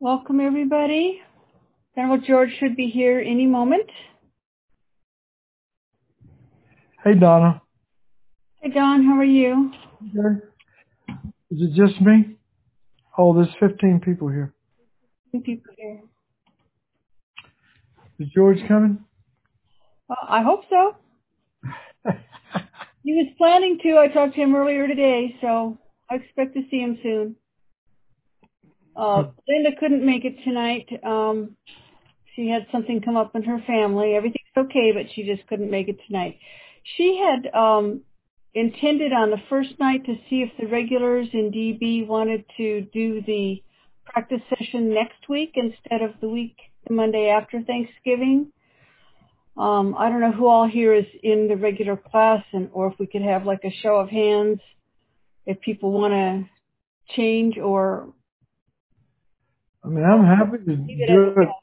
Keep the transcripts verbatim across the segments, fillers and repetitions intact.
Welcome, everybody. General George should be here any moment. Hey, Donna. Hey, Don, how are you? Okay. Is it just me? Oh, there's fifteen people here. People here. Is George coming? Uh, I hope so. He was planning to. I talked to him earlier today, so I expect to see him soon. Uh, Linda couldn't make it tonight. Um, she had something come up in her family. Everything's okay, but she just couldn't make it tonight. She had um, intended on the first night to see if the regulars in D B wanted to do the practice session next week instead of the week, the Monday after Thanksgiving. Um, I don't know who all here is in the regular class, and or if we could have like a show of hands if people want to change or. I mean, I'm happy to do it.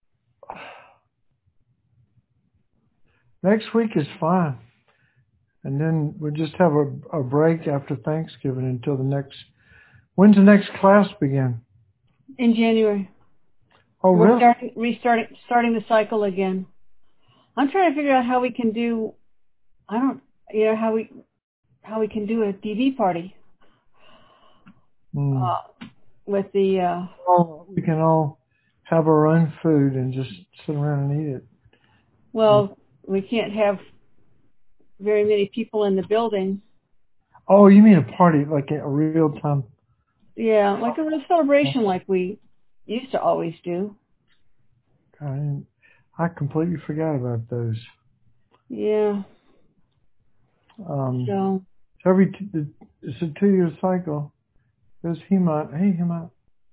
Next week is fine. And then we'll just have a, a break after Thanksgiving until the next, when's the next class begin? In January. Oh, We're really? starting, restarting, starting the cycle again. I'm trying to figure out how we can do, I don't, you know, how we, how we can do a D V party. Mm. Uh, with the, uh. Oh, we can all have our own food and just sit around and eat it. Well, mm. we can't have very many people in the building. Oh, you mean a party, like a real time? Yeah, like a real celebration like we used to always do. I, I completely forgot about those. Yeah. Um, so. so every, t- it's a two-year cycle. There's Hemont. Hey, Hemont.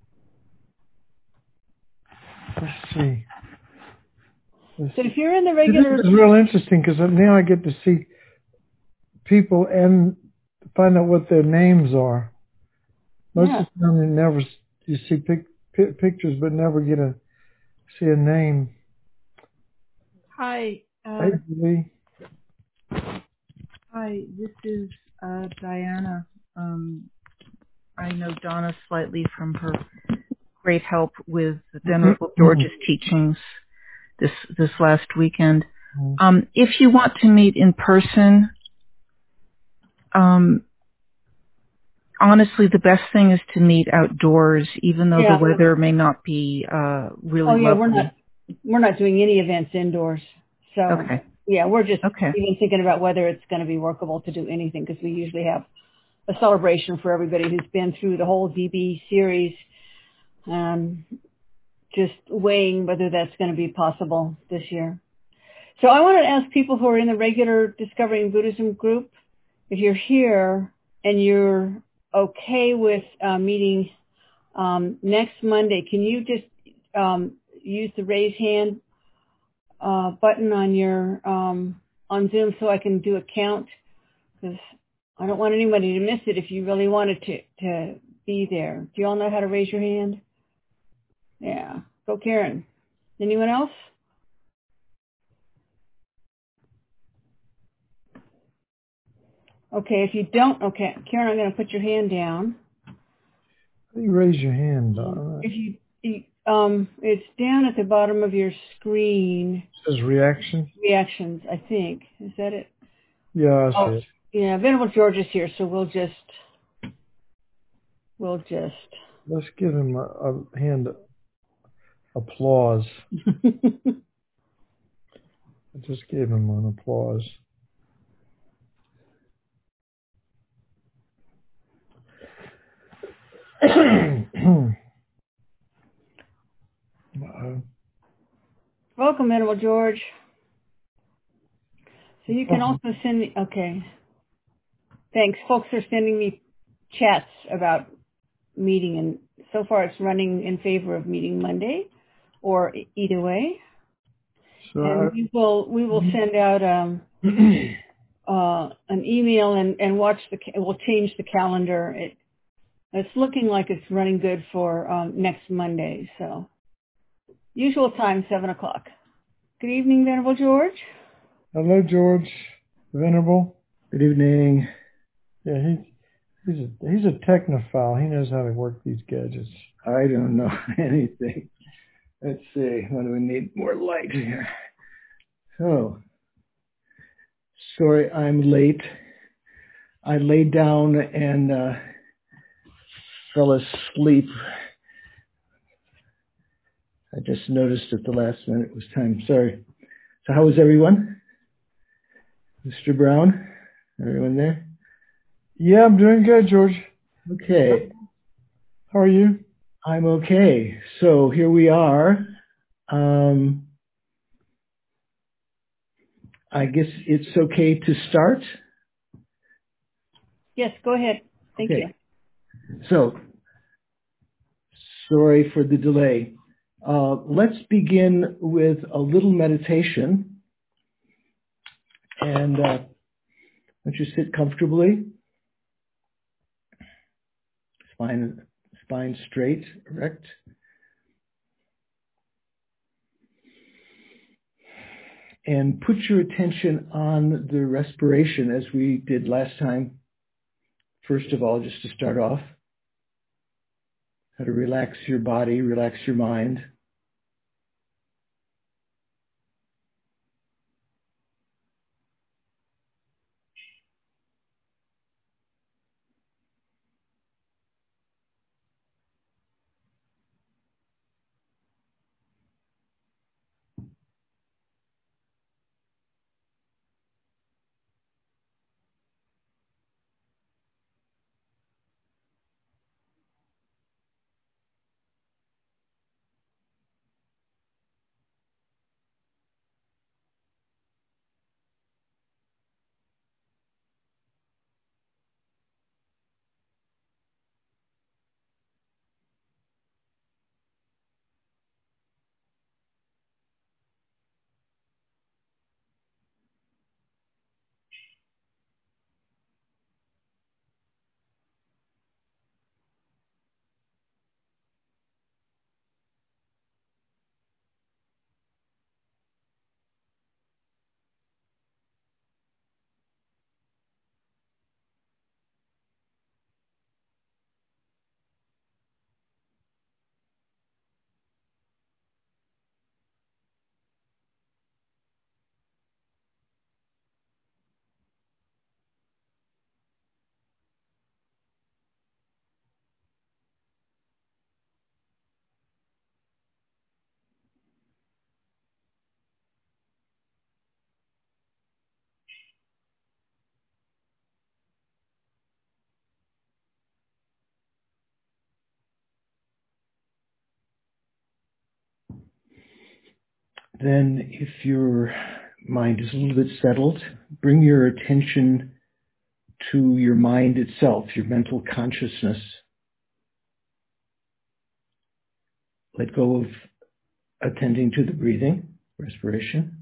Let's see. Let's so if you're in the regular... This is real interesting because now I get to see people and find out what their names are. Most yeah. of the time you never, you see pic, pic, pictures but never get to see a name. Hi. Uh, Hey, Julie. hi, this is uh, Diana. Um, I know Donna slightly from her great help with the Venerable George's teachings this this last weekend. Um, if you want to meet in person, um, honestly, the best thing is to meet outdoors, even though yeah. the weather may not be uh, really oh, yeah, lovely. we're not, we're not doing any events indoors. So, okay. yeah, we're just okay. even thinking about whether it's going to be workable to do anything because we usually have a celebration for everybody who's been through the whole D B series. Um, just weighing whether that's going to be possible this year. So I want to ask people who are in the regular Discovering Buddhism group, if you're here and you're okay with uh, meeting um, next Monday, can you just um, use the raise hand uh, button on your um, on Zoom so I can do a count? Because I don't want anybody to miss it if you really wanted to, to be there. Do you all know how to raise your hand? Yeah. Go, Karen. Anyone else? Okay, if you don't, okay, Karen, I'm going to put your hand down. You raise your hand. Donna. If you, you, um, it's down at the bottom of your screen. It says reaction. Reactions, I think. Is that it? Yeah, I oh, see it. Yeah, Venerable George is here, so we'll just, we'll just. Let's give him a, a hand applause. I just gave him an applause. Uh-oh. Welcome, Venerable George. So you can also send me, okay. Thanks. Folks are sending me chats about meeting, and so far it's running in favor of meeting Monday, or either way. So and I, we will we will send out um, uh, an email and, and watch the we'll change the calendar. It it's looking like it's running good for um, next Monday. So usual time seven o'clock. Good evening, Venerable George. Hello, George. Venerable. Good evening. Yeah, he He's a, he's a technophile. He knows how to work these gadgets. I don't know anything. Let's see. What do we need? More light here. So, sorry I'm late. I laid down and uh, fell asleep. I just noticed at the last minute it was time. Sorry. So how is everyone? Mister Brown? Everyone there? Yeah, I'm doing good, George. Okay. How are you? I'm okay. So here we are. Um, I guess it's okay to start. Yes, go ahead. Thank Okay. you. So, sorry for the delay. Uh, let's begin with a little meditation. And uh, why don't you sit comfortably, spine, spine straight, erect. And put your attention on the respiration as we did last time. First of all, just to start off, how to relax your body, relax your mind. Then, if your mind is a little bit settled, bring your attention to your mind itself, your mental consciousness. Let go of attending to the breathing, respiration.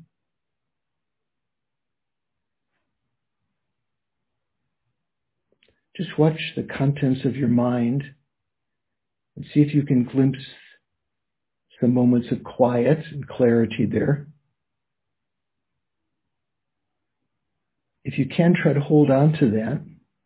Just watch the contents of your mind and see if you can glimpse some moments of quiet and clarity there. If you can, try to hold on to that.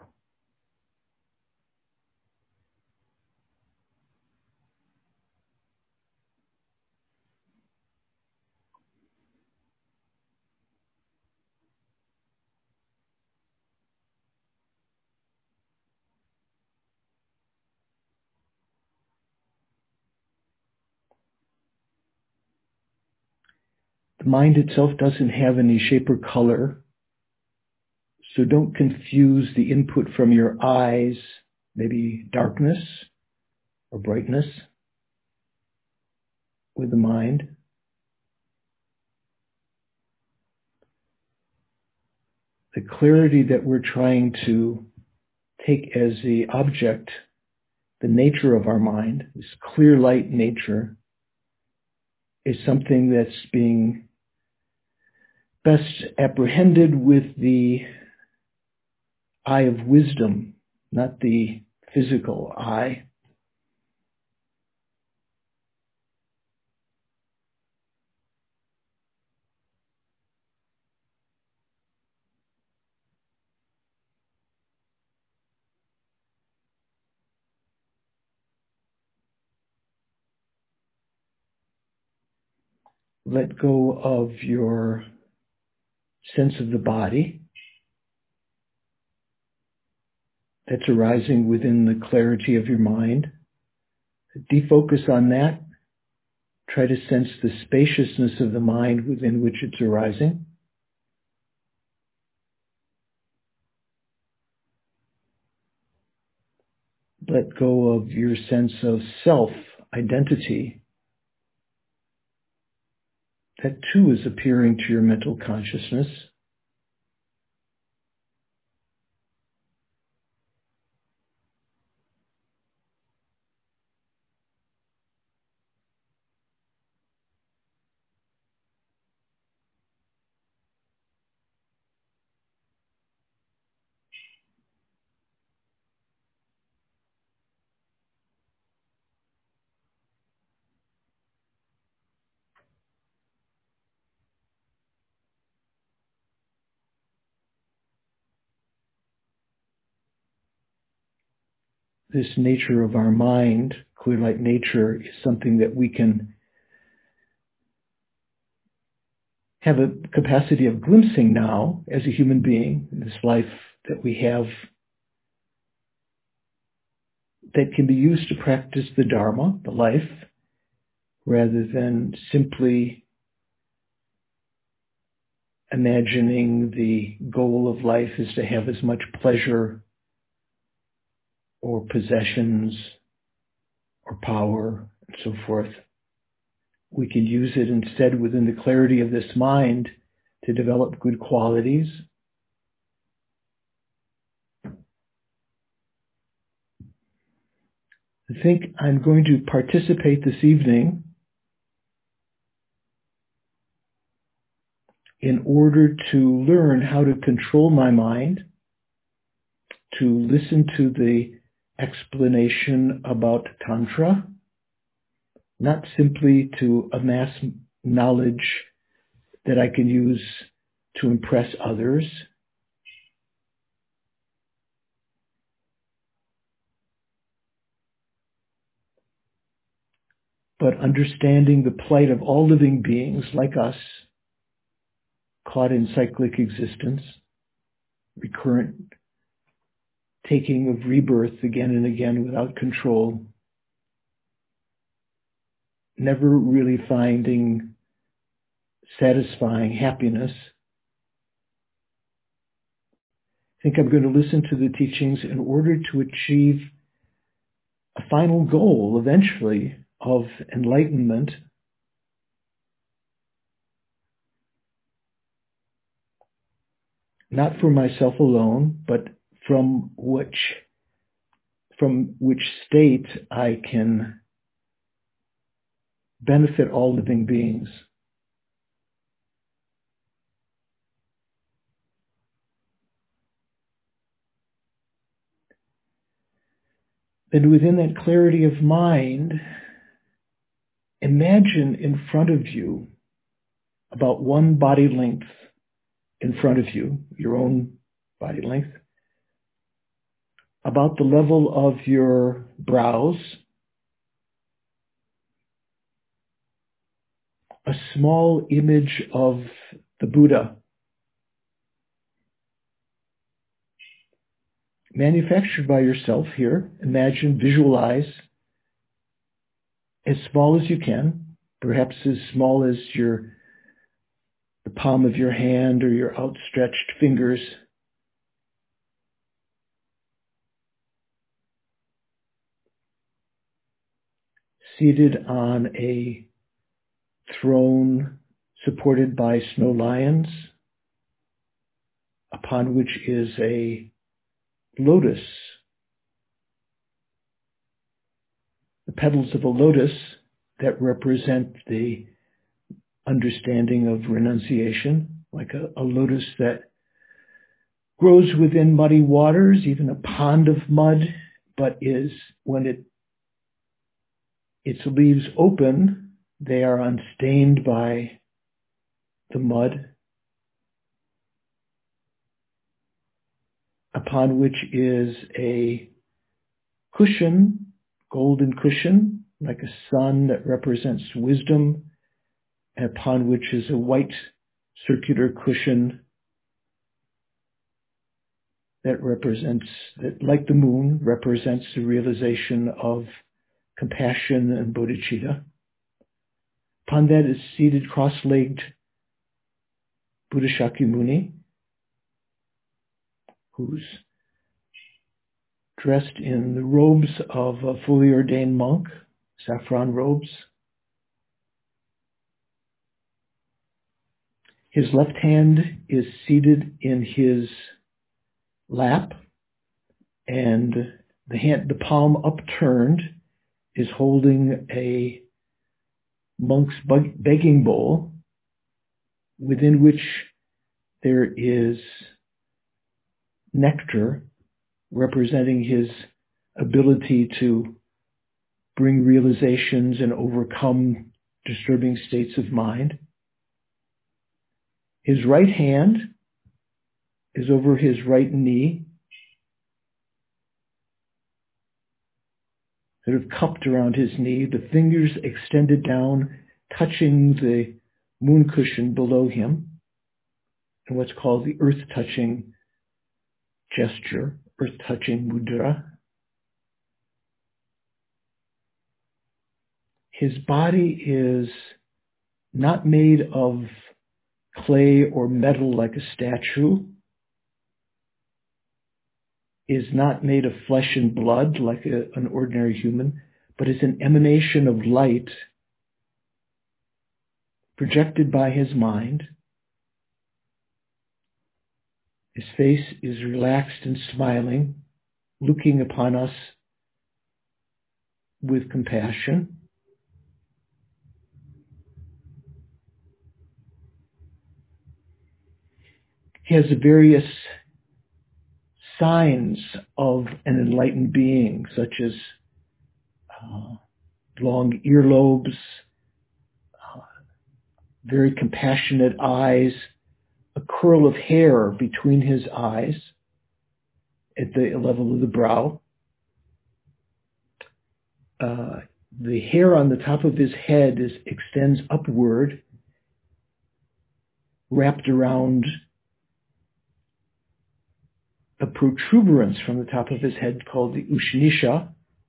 The mind itself doesn't have any shape or color, so don't confuse the input from your eyes, maybe darkness or brightness, with the mind. The clarity that we're trying to take as the object, the nature of our mind, this clear light nature, is something that's being best apprehended with the eye of wisdom, not the physical eye. let go of your sense of the body that's arising within the clarity of your mind. Defocus on that. Try to sense the spaciousness of the mind within which it's arising. Let go of your sense of self-identity. That too is appearing to your mental consciousness. This nature of our mind, clear light nature, is something that we can have a capacity of glimpsing now as a human being, in this life that we have, that can be used to practice the Dharma, the life, rather than simply imagining the goal of life is to have as much pleasure or possessions or power and so forth. We can use it instead within the clarity of this mind to develop good qualities. I think I'm going to participate this evening in order to learn how to control my mind, to listen to the explanation about Tantra, not simply to amass knowledge that I can use to impress others, but understanding the plight of all living beings like us, caught in cyclic existence, recurrent taking of rebirth again and again without control, never really finding satisfying happiness. I think I'm going to listen to the teachings in order to achieve a final goal, eventually, of enlightenment, not for myself alone, but from which, from which state I can benefit all living beings. And within that clarity of mind, imagine in front of you, about one body length in front of you, your own body length, about the level of your brows, a small image of the Buddha, manufactured by yourself here. Imagine, visualize, as small as you can, perhaps as small as your the palm of your hand or your outstretched fingers. Seated on a throne supported by snow lions, upon which is a lotus. The petals of a lotus that represent the understanding of renunciation, like a, a lotus that grows within muddy waters, even a pond of mud, but is, when it its leaves open, they are unstained by the mud, upon which is a cushion, golden cushion, like a sun that represents wisdom, upon which is a white circular cushion that represents, that like the moon, represents the realization of compassion and bodhicitta. Upon that is seated cross-legged Buddha Shakyamuni, who's dressed in the robes of a fully ordained monk, saffron robes. His left hand is seated in his lap, and the hand, the palm upturned, is holding a monk's begging bowl, within which there is nectar, representing his ability to bring realizations and overcome disturbing states of mind. His right hand is over his right knee, sort of cupped around his knee, the fingers extended down, touching the moon cushion below him, and what's called the earth-touching gesture, earth-touching mudra. His body is not made of clay or metal like a statue, is not made of flesh and blood like a, an ordinary human, but is an emanation of light projected by his mind. His face is relaxed and smiling, looking upon us with compassion. He has various signs of an enlightened being, such as uh, long earlobes, uh, very compassionate eyes, a curl of hair between his eyes at the level of the brow. Uh, the hair on the top of his head is, extends upward, wrapped around a protuberance from the top of his head called the Ushnisha.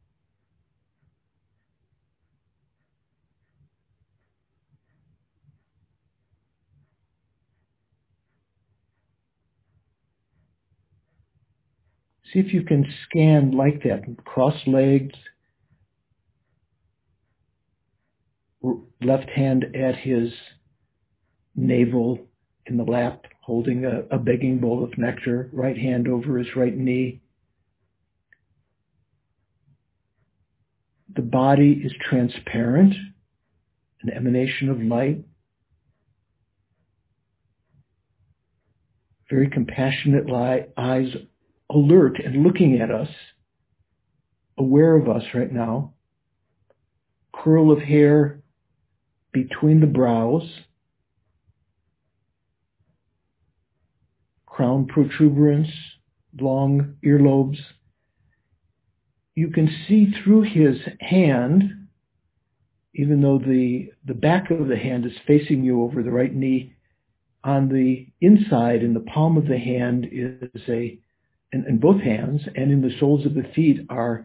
See if you can scan like that, cross-legged, left hand at his navel in the lap, holding a, a begging bowl of nectar, right hand over his right knee. The body is transparent, an emanation of light. Very compassionate li- eyes, alert and looking at us, aware of us right now. Curl of hair between the brows. Crown protuberance, long earlobes. You can see through his hand, even though the, the back of the hand is facing you over the right knee. On the inside, in the palm of the hand, is a, in, in both hands, and in the soles of the feet are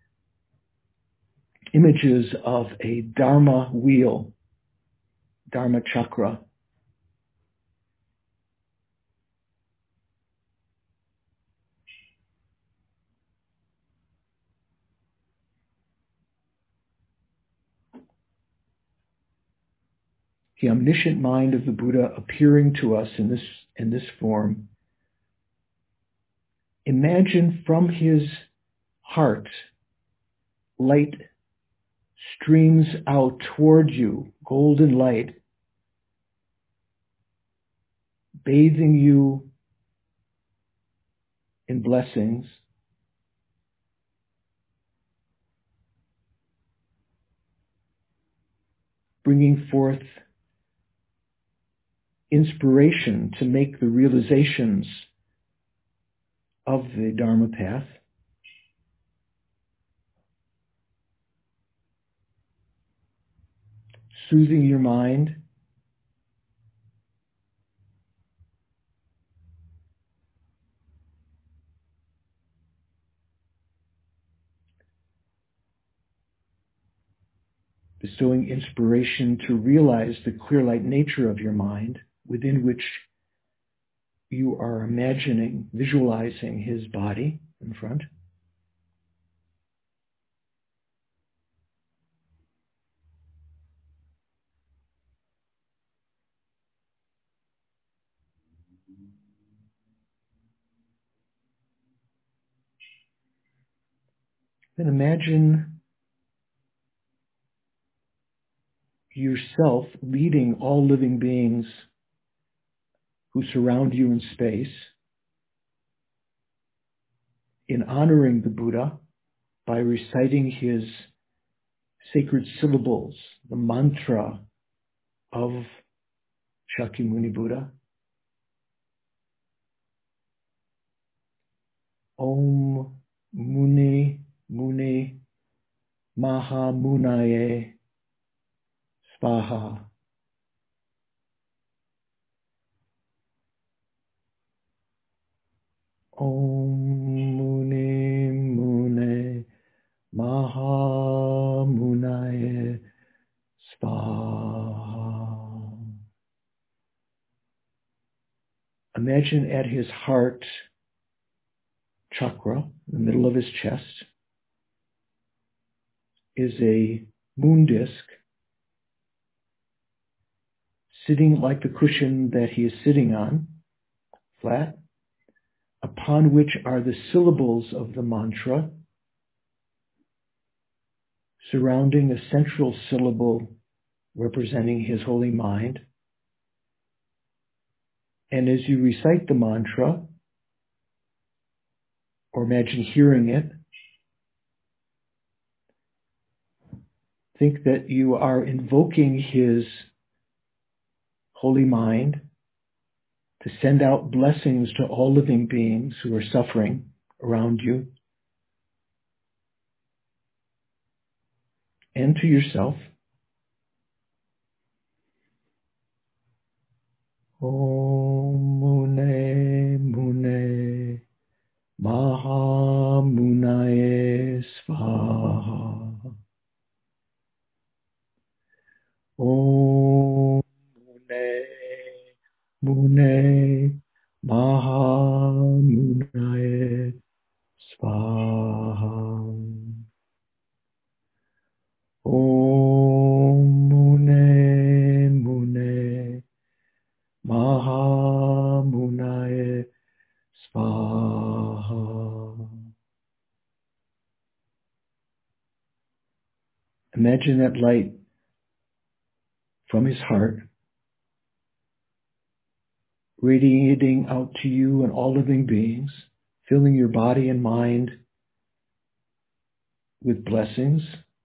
images of a Dharma wheel, Dharma chakra. The omniscient mind of the Buddha appearing to us in this, in this form. Imagine from his heart, light streams out toward you, golden light, bathing you in blessings. Bringing forth inspiration to make the realizations of the Dharma path. Soothing your mind, bestowing inspiration to realize the clear light nature of your mind within which you are imagining, visualizing his body in front. Then imagine yourself leading all living beings who surround you in space in honoring the Buddha by reciting his sacred syllables, the mantra of Shakyamuni Buddha. Om Muni Muni Maha Munaye Svaha. Om Muni Muni Maha Munaye Svaha. Imagine at his heart chakra, in the middle of his chest, is a moon disk sitting like the cushion that he is sitting on, flat, upon which are the syllables of the mantra, surrounding a central syllable representing his holy mind. And as you recite the mantra, or imagine hearing it, think that you are invoking his holy mind to send out blessings to all living beings who are suffering around you and to yourself. Om Mune Mune Maha Munaye Svaha. Om Mune Mune Maha Munaye Svaha. Om Mune Mune Maha Munaye Svaha. Imagine that light from his heart radiating out to you and all living beings, filling your body and mind with blessings,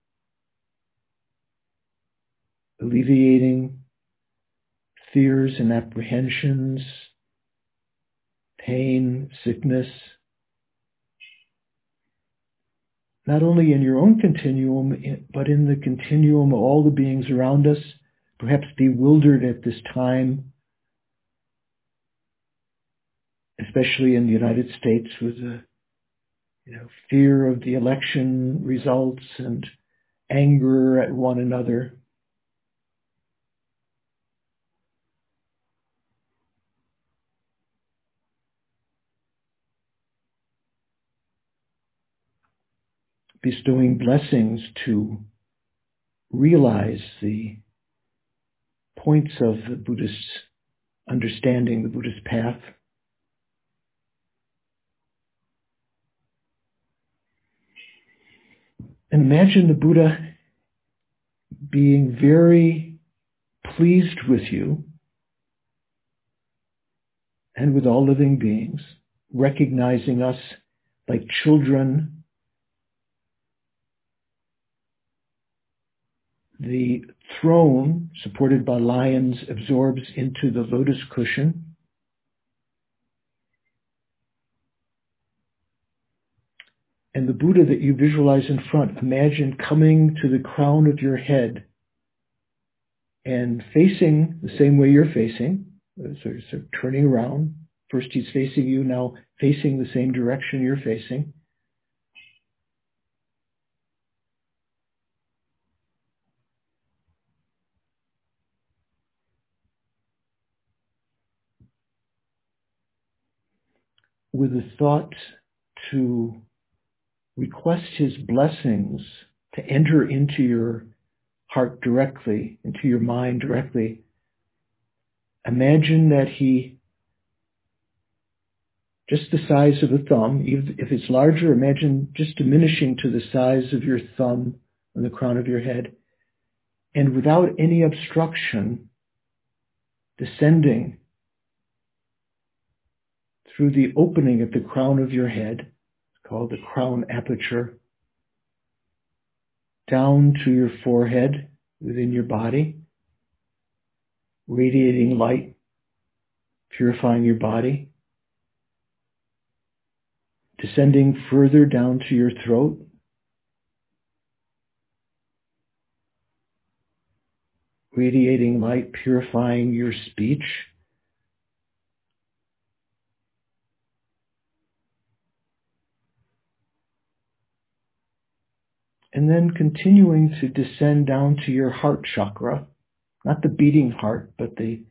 alleviating fears and apprehensions, pain, sickness, not only in your own continuum, but in the continuum of all the beings around us, perhaps bewildered at this time, especially in the United States with the you know, fear of the election results and anger at one another. Bestowing blessings to realize the points of the Buddhist understanding, the Buddhist path. And imagine the Buddha being very pleased with you and with all living beings, recognizing us like children. The throne, supported by lions, absorbs into the lotus cushion. And the Buddha that you visualize in front, imagine coming to the crown of your head and facing the same way you're facing, so, so turning around. First he's facing you, now facing the same direction you're facing. with a thought to request his blessings to enter into your heart directly, into your mind directly. Imagine that he, just the size of a thumb, even if it's larger, imagine just diminishing to the size of your thumb on the crown of your head, and without any obstruction, descending through the opening at the crown of your head, it's called the crown aperture, down to your forehead within your body, radiating light, purifying your body, descending further down to your throat, radiating light, purifying your speech, and then continuing to descend down to your heart chakra, not the beating heart, but the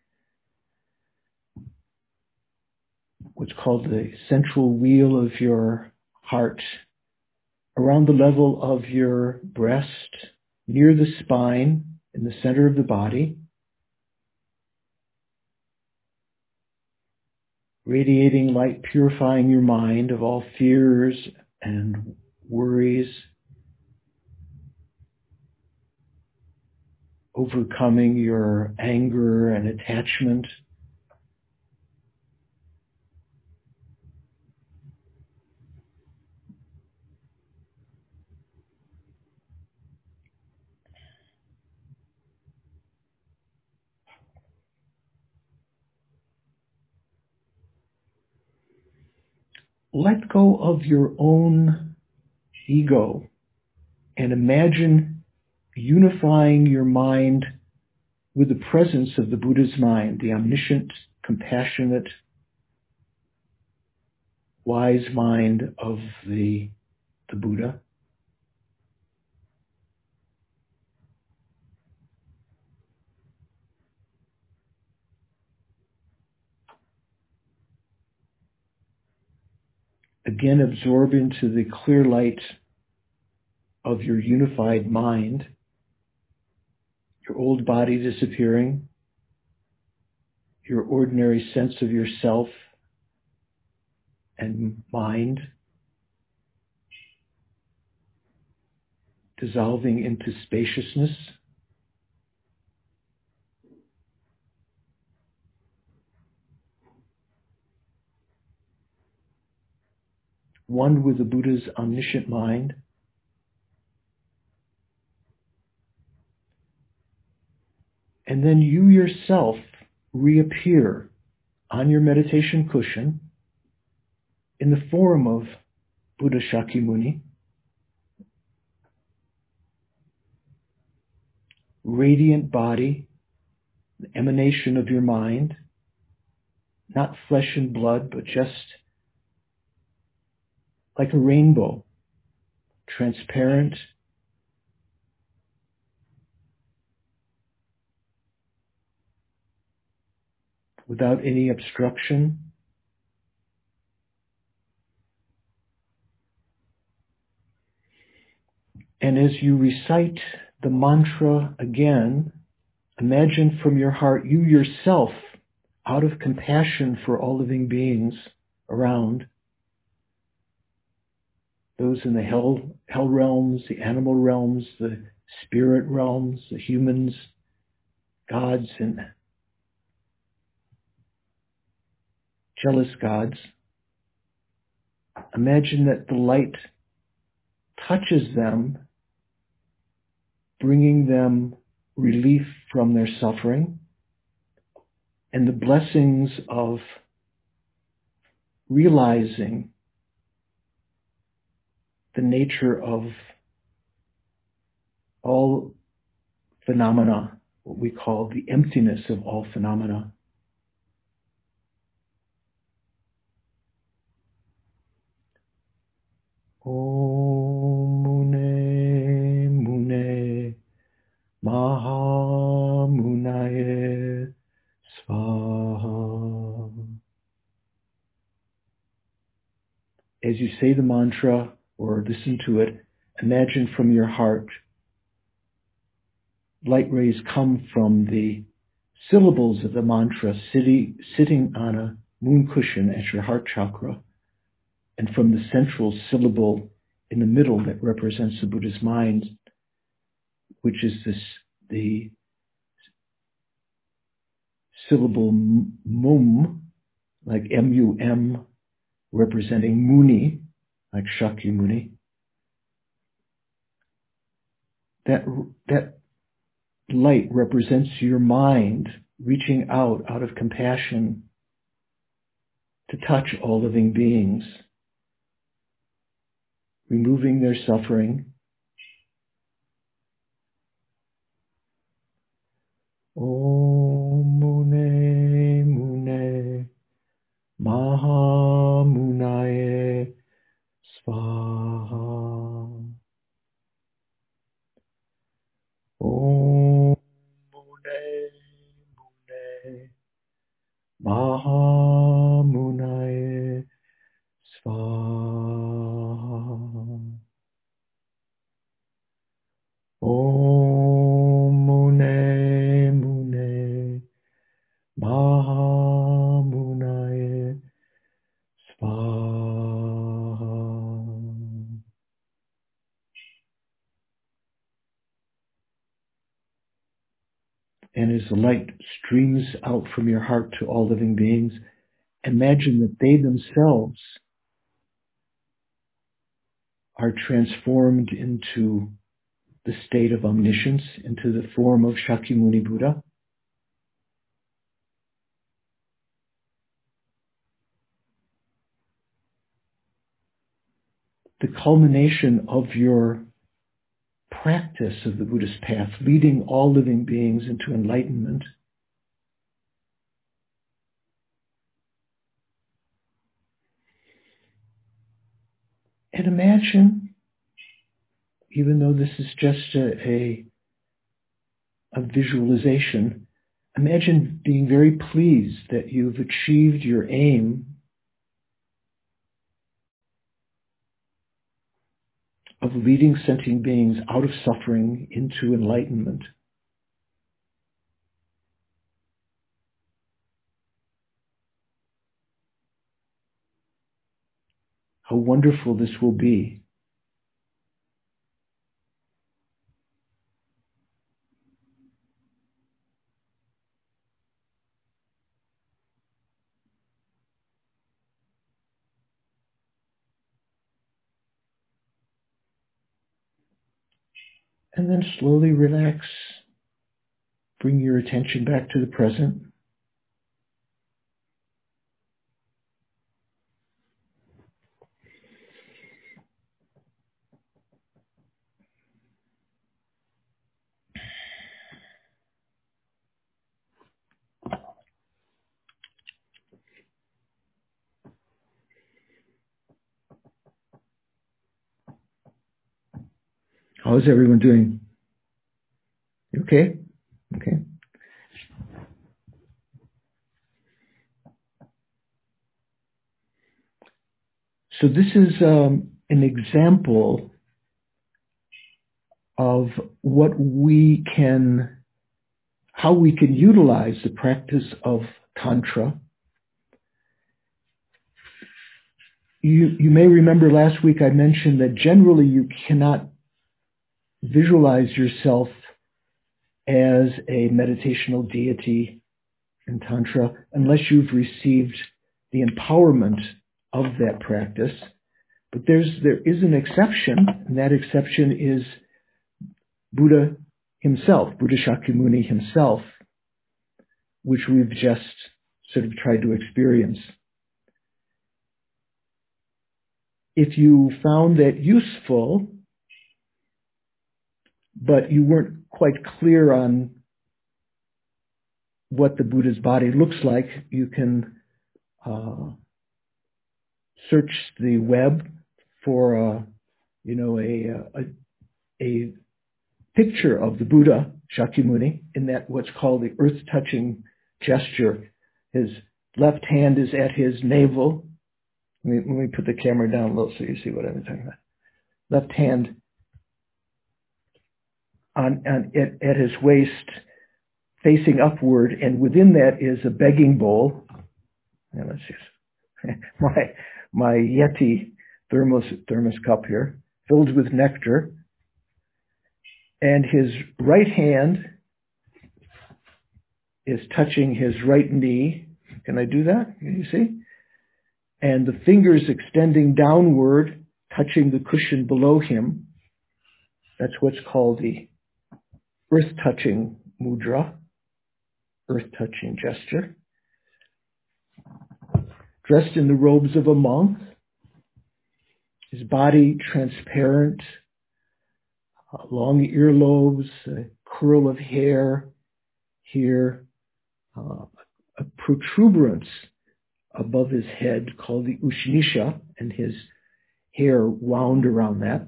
what's called the central wheel of your heart, around the level of your breast, near the spine, in the center of the body, radiating light, purifying your mind of all fears and worries, overcoming your anger and attachment. Let go of your own ego and imagine unifying your mind with the presence of the Buddha's mind, the omniscient, compassionate, wise mind of the, the Buddha. Again, absorb into the clear light of your unified mind, your old body disappearing, your ordinary sense of yourself and mind dissolving into spaciousness. One with the Buddha's omniscient mind. And then you yourself reappear on your meditation cushion in the form of Buddha Shakyamuni, radiant body, an emanation of your mind, not flesh and blood, but just like a rainbow, transparent, without any obstruction. And as you recite the mantra again, imagine from your heart you yourself, out of compassion for all living beings around, those in the hell, hell realms, the animal realms, the spirit realms, the humans, gods, and jealous gods. Imagine that the light touches them, bringing them relief from their suffering, and the blessings of realizing the nature of all phenomena, what we call the emptiness of all phenomena. Om Mune Mune Maha Munaye Svaha. you say the mantra or listen to it, imagine from your heart light rays come from the syllables of the mantra sitting, sitting on a moon cushion at your heart chakra, and from the central syllable in the middle that represents the Buddha's mind, which is this the syllable mum, like M U M, representing Muni, like Shakyamuni. That, that light represents your mind reaching out, out of compassion, to touch all living beings, removing their suffering. Om Mune Mune Maha Munaye Svaha. Om Mune Mune Maha Munaye Svaha. Om Mune Mune Maha Munaye Svaha. And as the light streams out from your heart to all living beings, imagine that they themselves are transformed into the state of omniscience, into the form of Shakyamuni Buddha. The culmination of your practice of the Buddhist path, leading all living beings into enlightenment, and imagine, even though this is just a, a, a visualization, imagine being very pleased that you've achieved your aim of leading sentient beings out of suffering into enlightenment. How wonderful this will be. And then slowly relax. Bring your attention back to the present. How is everyone doing? You okay? Okay. So this is um, an example of what we can, how we can utilize the practice of Tantra. You, you may remember last week I mentioned that generally you cannot visualize yourself as a meditational deity in Tantra unless you've received the empowerment of that practice. But there's there is an exception, and that exception is Buddha himself, Buddha Shakyamuni himself, which we've just sort of tried to experience. If you found that useful, but you weren't quite clear on what the Buddha's body looks like, you can uh, search the web for a, you know, a, a, a picture of the Buddha Shakyamuni in that what's called the earth-touching gesture. His left hand is at his navel, Let me, let me put the camera down low so you see what I'm talking about. Left hand on, on at, at his waist, facing upward, and within that is a begging bowl. Now let's see. my my Yeti thermos thermos cup here, filled with nectar, and his right hand is touching his right knee. Can I do that? Can you see? And the fingers extending downward, touching the cushion below him. That's what's called the earth-touching mudra, earth-touching gesture. Dressed in the robes of a monk, his body transparent, uh, long earlobes, a curl of hair here, uh, a protuberance above his head called the Ushnisha, and his hair wound around that.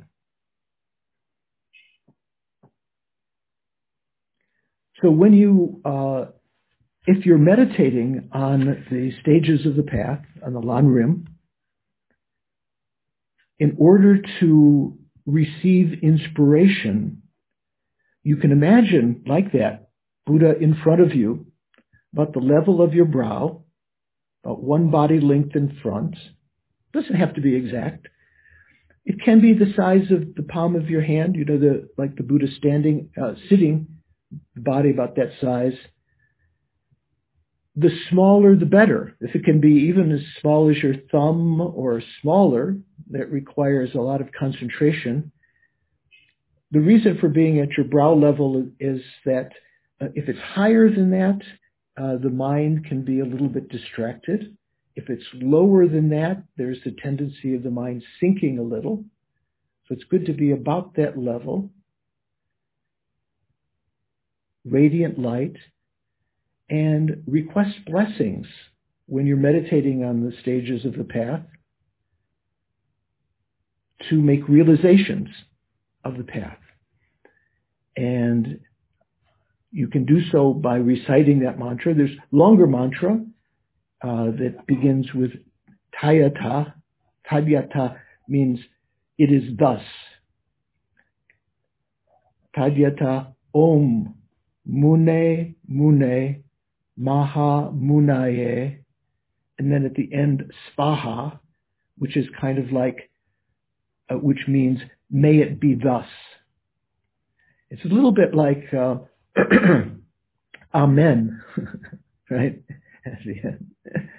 So when you, uh, if you're meditating on the stages of the path, on the Lan Rim, in order to receive inspiration, you can imagine like that, Buddha in front of you, about the level of your brow, about one body length in front. Doesn't have to be exact. It can be the size of the palm of your hand, you know, the like the Buddha standing, uh, sitting, the body about that size. The smaller, the better. If it can be even as small as your thumb or smaller, that requires a lot of concentration. The reason for being at your brow level is that uh, if it's higher than that, uh, the mind can be a little bit distracted. If it's lower than that, there's the tendency of the mind sinking a little. So it's good to be about that level. Radiant light. And request blessings when you're meditating on the stages of the path to make realizations of the path. And you can do so by reciting that mantra. There's longer mantra uh, that begins with Tadyata. Tadyata means it is thus. Tadyata Om Mune Mune Maha Munaye, and then at the end, Spaha, which is kind of like, uh, which means, may it be thus. It's a little bit like, uh, Amen, right? At the end.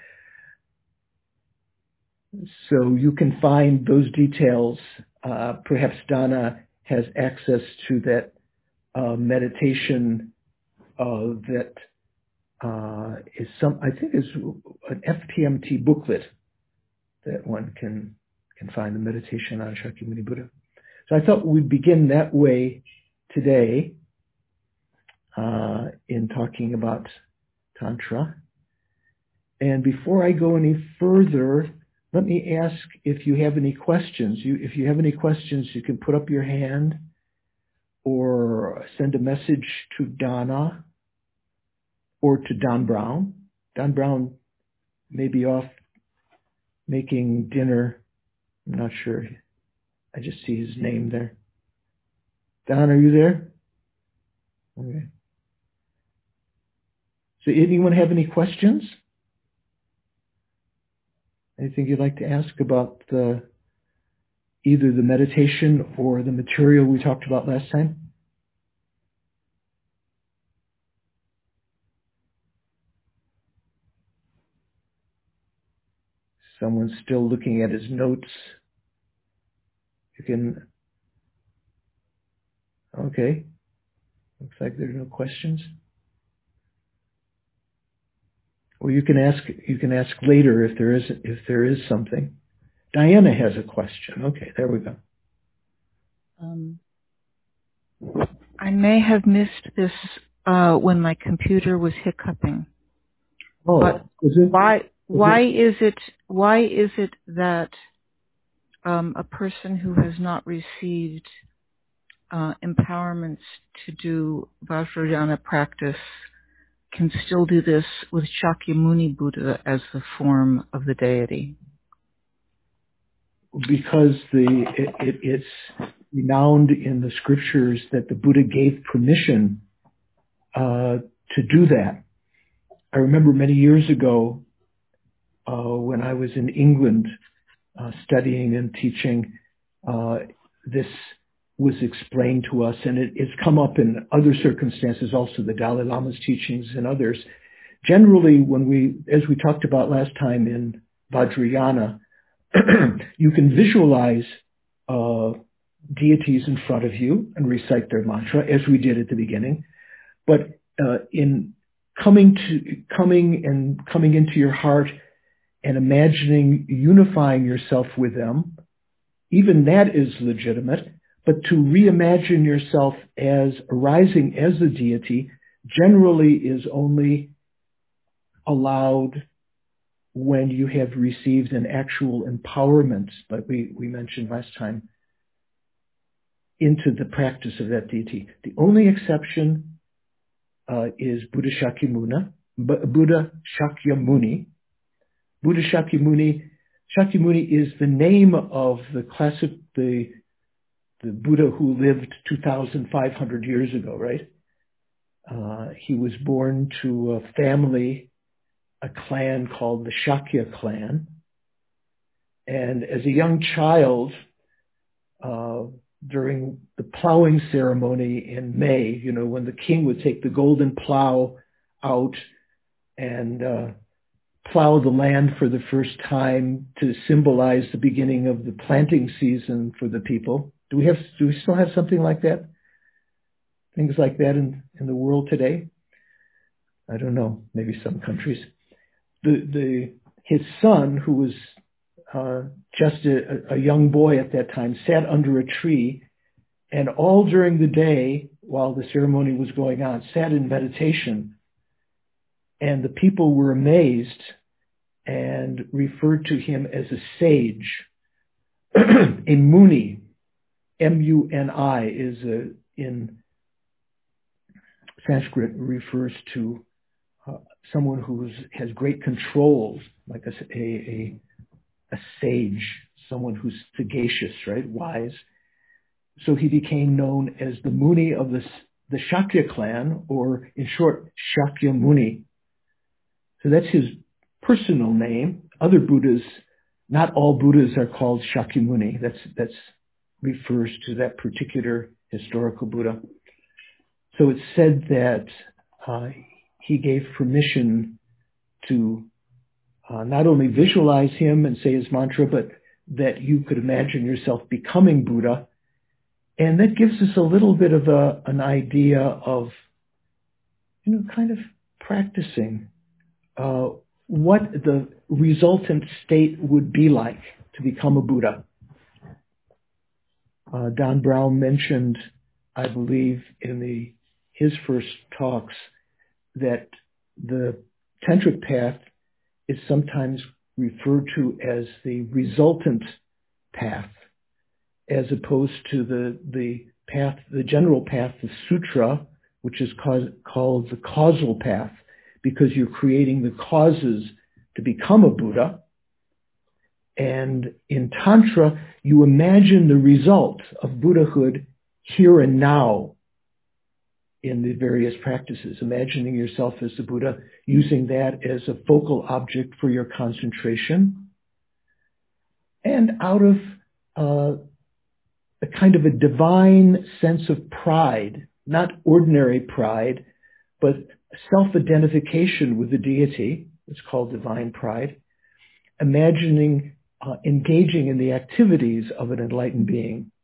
So you can find those details. Uh, perhaps Donna has access to that uh, meditation uh, that Uh, is some, I think is an F T M T booklet that one can can find the meditation on Shakyamuni Buddha. So I thought we'd begin that way today uh, in talking about Tantra. And before I go any further, let me ask if you have any questions. You, if you have any questions, you can put up your hand or send a message to Donna or to Don Brown. Don Brown may be off making dinner. I'm not sure. I just see his name there. Don, are you there? Okay. So anyone have any questions? Anything you'd like to ask about the, either the meditation or the material we talked about last time? Someone's still looking at his notes. You can, okay. Looks like there are no questions. Or you can ask, you can ask later if there is, if there is something. Diana has a question. Okay, there we go. Um, I may have missed this uh, when my computer was hiccuping. Oh, but is it? Why? Why is it? Why is it that um, a person who has not received uh, empowerments to do Vajrayana practice can still do this with Shakyamuni Buddha as the form of the deity? because the it, it, it's renowned in the scriptures that the Buddha gave permission uh, to do that. I remember many years ago uh, when I was in England uh, studying and teaching, uh, this was explained to us, and it, it's come up in other circumstances also, the Dalai Lama's teachings and others. Generally, when we, as we talked about last time in Vajrayana, you can visualize uh, deities in front of you and recite their mantra, as we did at the beginning. But uh, in coming to coming and coming into your heart and imagining unifying yourself with them, even that is legitimate. But to reimagine yourself as arising as a deity generally is only allowed when you have received an actual empowerment, like we, we mentioned last time, into the practice of that deity. The only exception uh, is Buddha Shakyamuni. Buddha Shakyamuni. Buddha Shakyamuni. Shakyamuni is the name of the classic, the the Buddha who lived two thousand five hundred years ago, right? Uh, he was born to a family, a clan called the Shakya clan. And as a young child, uh, during the plowing ceremony in May, you know, when the king would take the golden plow out and uh, plow the land for the first time to symbolize the beginning of the planting season for the people. Do we have, do we still have something like that? Things like that in, in the world today? I don't know, maybe some countries. The, the, his son, who was uh, just a, a young boy at that time, sat under a tree, and all during the day, while the ceremony was going on, sat in meditation. And the people were amazed and referred to him as a sage. A muni, M U N I, is a, in Sanskrit, refers to uh, someone who has great control, like a, a, a sage, someone who's sagacious, right, wise. So he became known as the Muni of the, the Shakya clan, or in short, Shakyamuni. So that's his personal name. Other Buddhas, not all Buddhas are called Shakyamuni. That's, that's refers to that particular historical Buddha. So it's said that uh, he gave permission to uh, not only visualize him and say his mantra, but that you could imagine yourself becoming Buddha. And that gives us a little bit of a, an idea of, you know, kind of practicing uh, what the resultant state would be like to become a Buddha. Uh, Don Brown mentioned, I believe, in the his first talks, that the tantric path is sometimes referred to as the resultant path, as opposed to the the path, the general path, the sutra, which is cause, called the causal path, because you're creating the causes to become a Buddha. And in Tantra, you imagine the result of Buddhahood here and now in the various practices, imagining yourself as the Buddha, using that as a focal object for your concentration. And out of uh, a kind of a divine sense of pride, not ordinary pride, but self-identification with the deity, it's called divine pride, imagining uh, engaging in the activities of an enlightened being,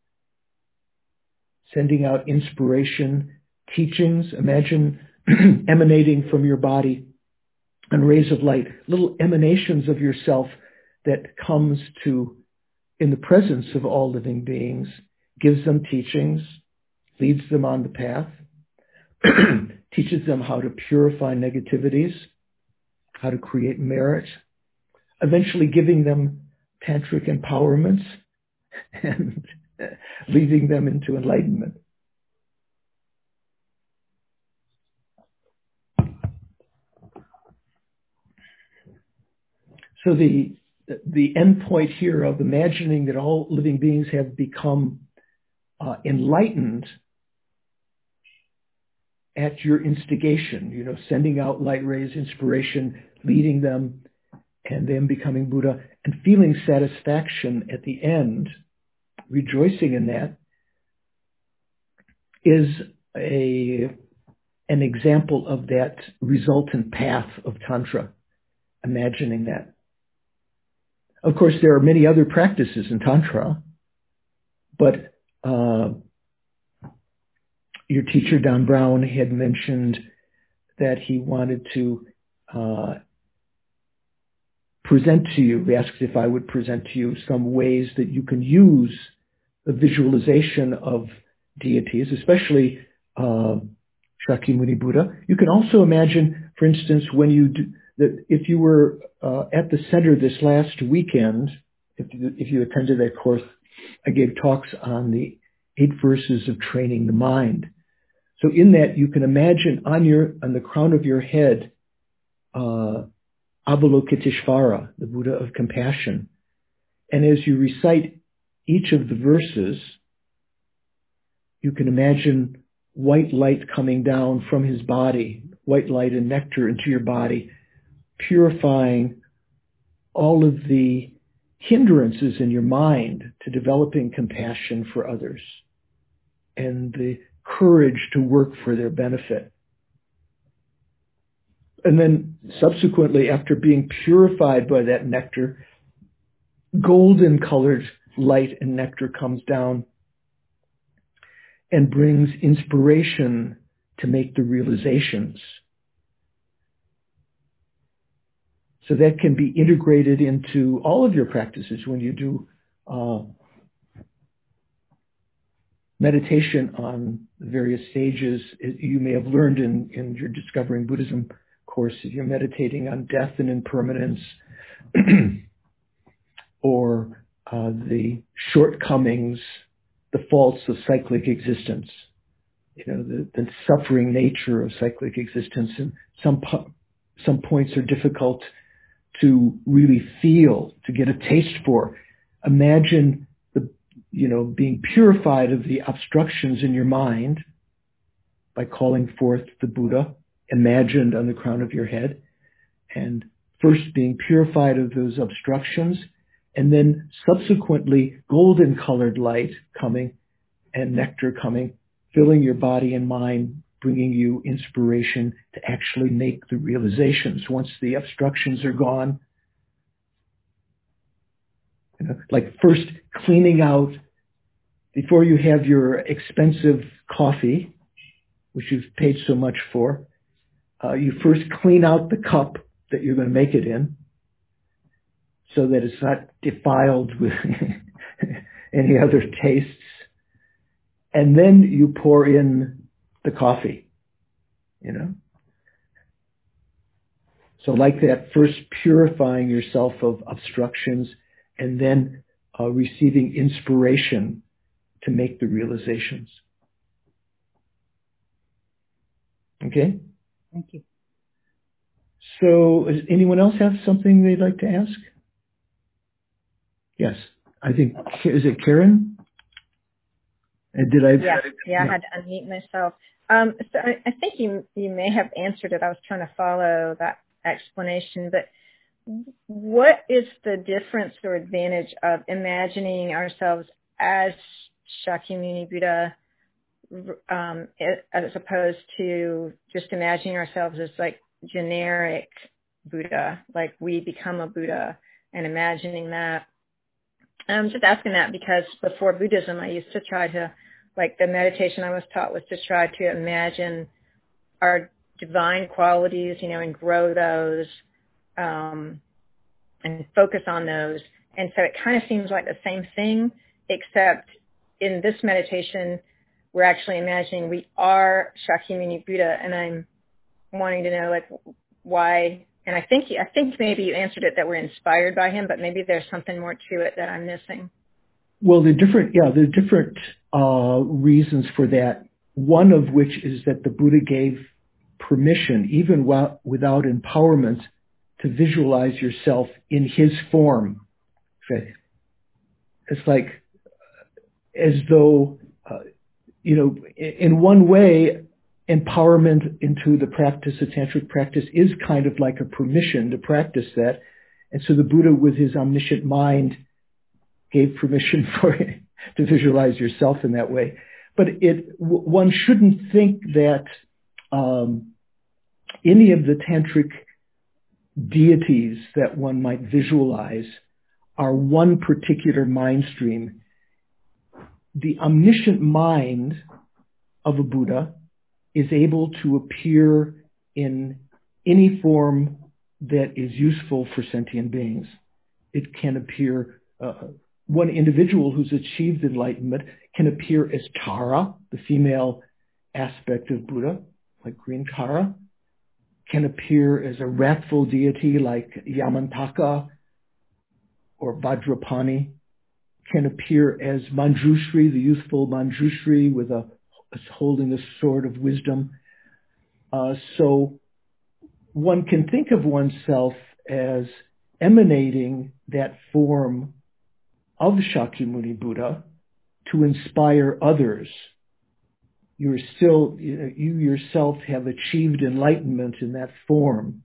sending out inspiration, teachings, imagine emanating from your body and rays of light, little emanations of yourself that comes to, in the presence of all living beings, gives them teachings, leads them on the path, teaches them how to purify negativities, how to create merit, eventually giving them tantric empowerments and leading them into enlightenment. So the the end point here of imagining that all living beings have become uh, enlightened at your instigation, you know, sending out light rays, inspiration, leading them, and them becoming Buddha, and feeling satisfaction at the end, rejoicing in that, is a an example of that resultant path of Tantra, imagining that. Of course, there are many other practices in Tantra, but uh, your teacher, Don Brown, had mentioned that he wanted to uh, present to you, he asked if I would present to you some ways that you can use the visualization of deities, especially uh, Shakyamuni Buddha. You can also imagine, for instance, when you do, that if you were uh, at the center this last weekend, if you, if you attended that course, I gave talks on the eight verses of training the mind. So in that, you can imagine on your on the crown of your head, uh, Avalokiteshvara, the Buddha of compassion. And as you recite each of the verses, you can imagine white light coming down from his body, white light and nectar into your body, purifying all of the hindrances in your mind to developing compassion for others and the courage to work for their benefit. And then subsequently, after being purified by that nectar, golden colored light and nectar comes down and brings inspiration to make the realizations. So that can be integrated into all of your practices when you do uh, meditation on the various stages. You may have learned in, in your Discovering Buddhism course, if you're meditating on death and impermanence, or uh, the shortcomings, the faults of cyclic existence, you know, the, the suffering nature of cyclic existence, and some some points are difficult to really feel, to get a taste for. Imagine the, you know, being purified of the obstructions in your mind by calling forth the Buddha, imagined on the crown of your head, and first being purified of those obstructions, and then subsequently golden colored light coming and nectar coming, filling your body and mind, bringing you inspiration to actually make the realizations once the obstructions are gone. You know, like first cleaning out, before you have your expensive coffee, which you've paid so much for, uh, you first clean out the cup that you're going to make it in so that it's not defiled with any other tastes. And then you pour in the coffee, you know. So like that, first purifying yourself of obstructions and then uh, receiving inspiration to make the realizations. Okay? Thank you. So does anyone else have something they'd like to ask? Yes. I think, is it Karen? And did I? Yeah, yeah, I had to unmute myself. Um, so I, I think you you may have answered it. I was trying to follow that explanation, but what is the difference or advantage of imagining ourselves as Shakyamuni Buddha um, as opposed to just imagining ourselves as like generic Buddha, like we become a Buddha and imagining that? I'm just asking that because before Buddhism, I used to try to, like the meditation I was taught was to try to imagine our divine qualities, you know, and grow those um, and focus on those. And so it kind of seems like the same thing, except in this meditation, we're actually imagining we are Shakyamuni Buddha, and I'm wanting to know, like, why. And I think I think maybe you answered it that we're inspired by him, but maybe there's something more to it that I'm missing. Well, there are different, yeah, there are different uh, reasons for that. One of which is that the Buddha gave permission, even while, without empowerment, to visualize yourself in his form. Okay. It's like as though, uh, you know, in one way, empowerment into the practice, the tantric practice, is kind of like a permission to practice that. And so the Buddha, with his omniscient mind, gave permission for it to visualize yourself in that way. But it, one shouldn't think that um, any of the tantric deities that one might visualize are one particular mind stream. The omniscient mind of a Buddha is able to appear in any form that is useful for sentient beings. It can appear, uh, one individual who's achieved enlightenment can appear as Tara, the female aspect of Buddha, like green Tara, can appear as a wrathful deity like Yamantaka or Vajrapani, can appear as Manjushri, the youthful Manjushri with a holding a sword of wisdom. Uh, so one can think of oneself as emanating that form of Shakyamuni Buddha to inspire others. You're still, you know, you yourself have achieved enlightenment in that form.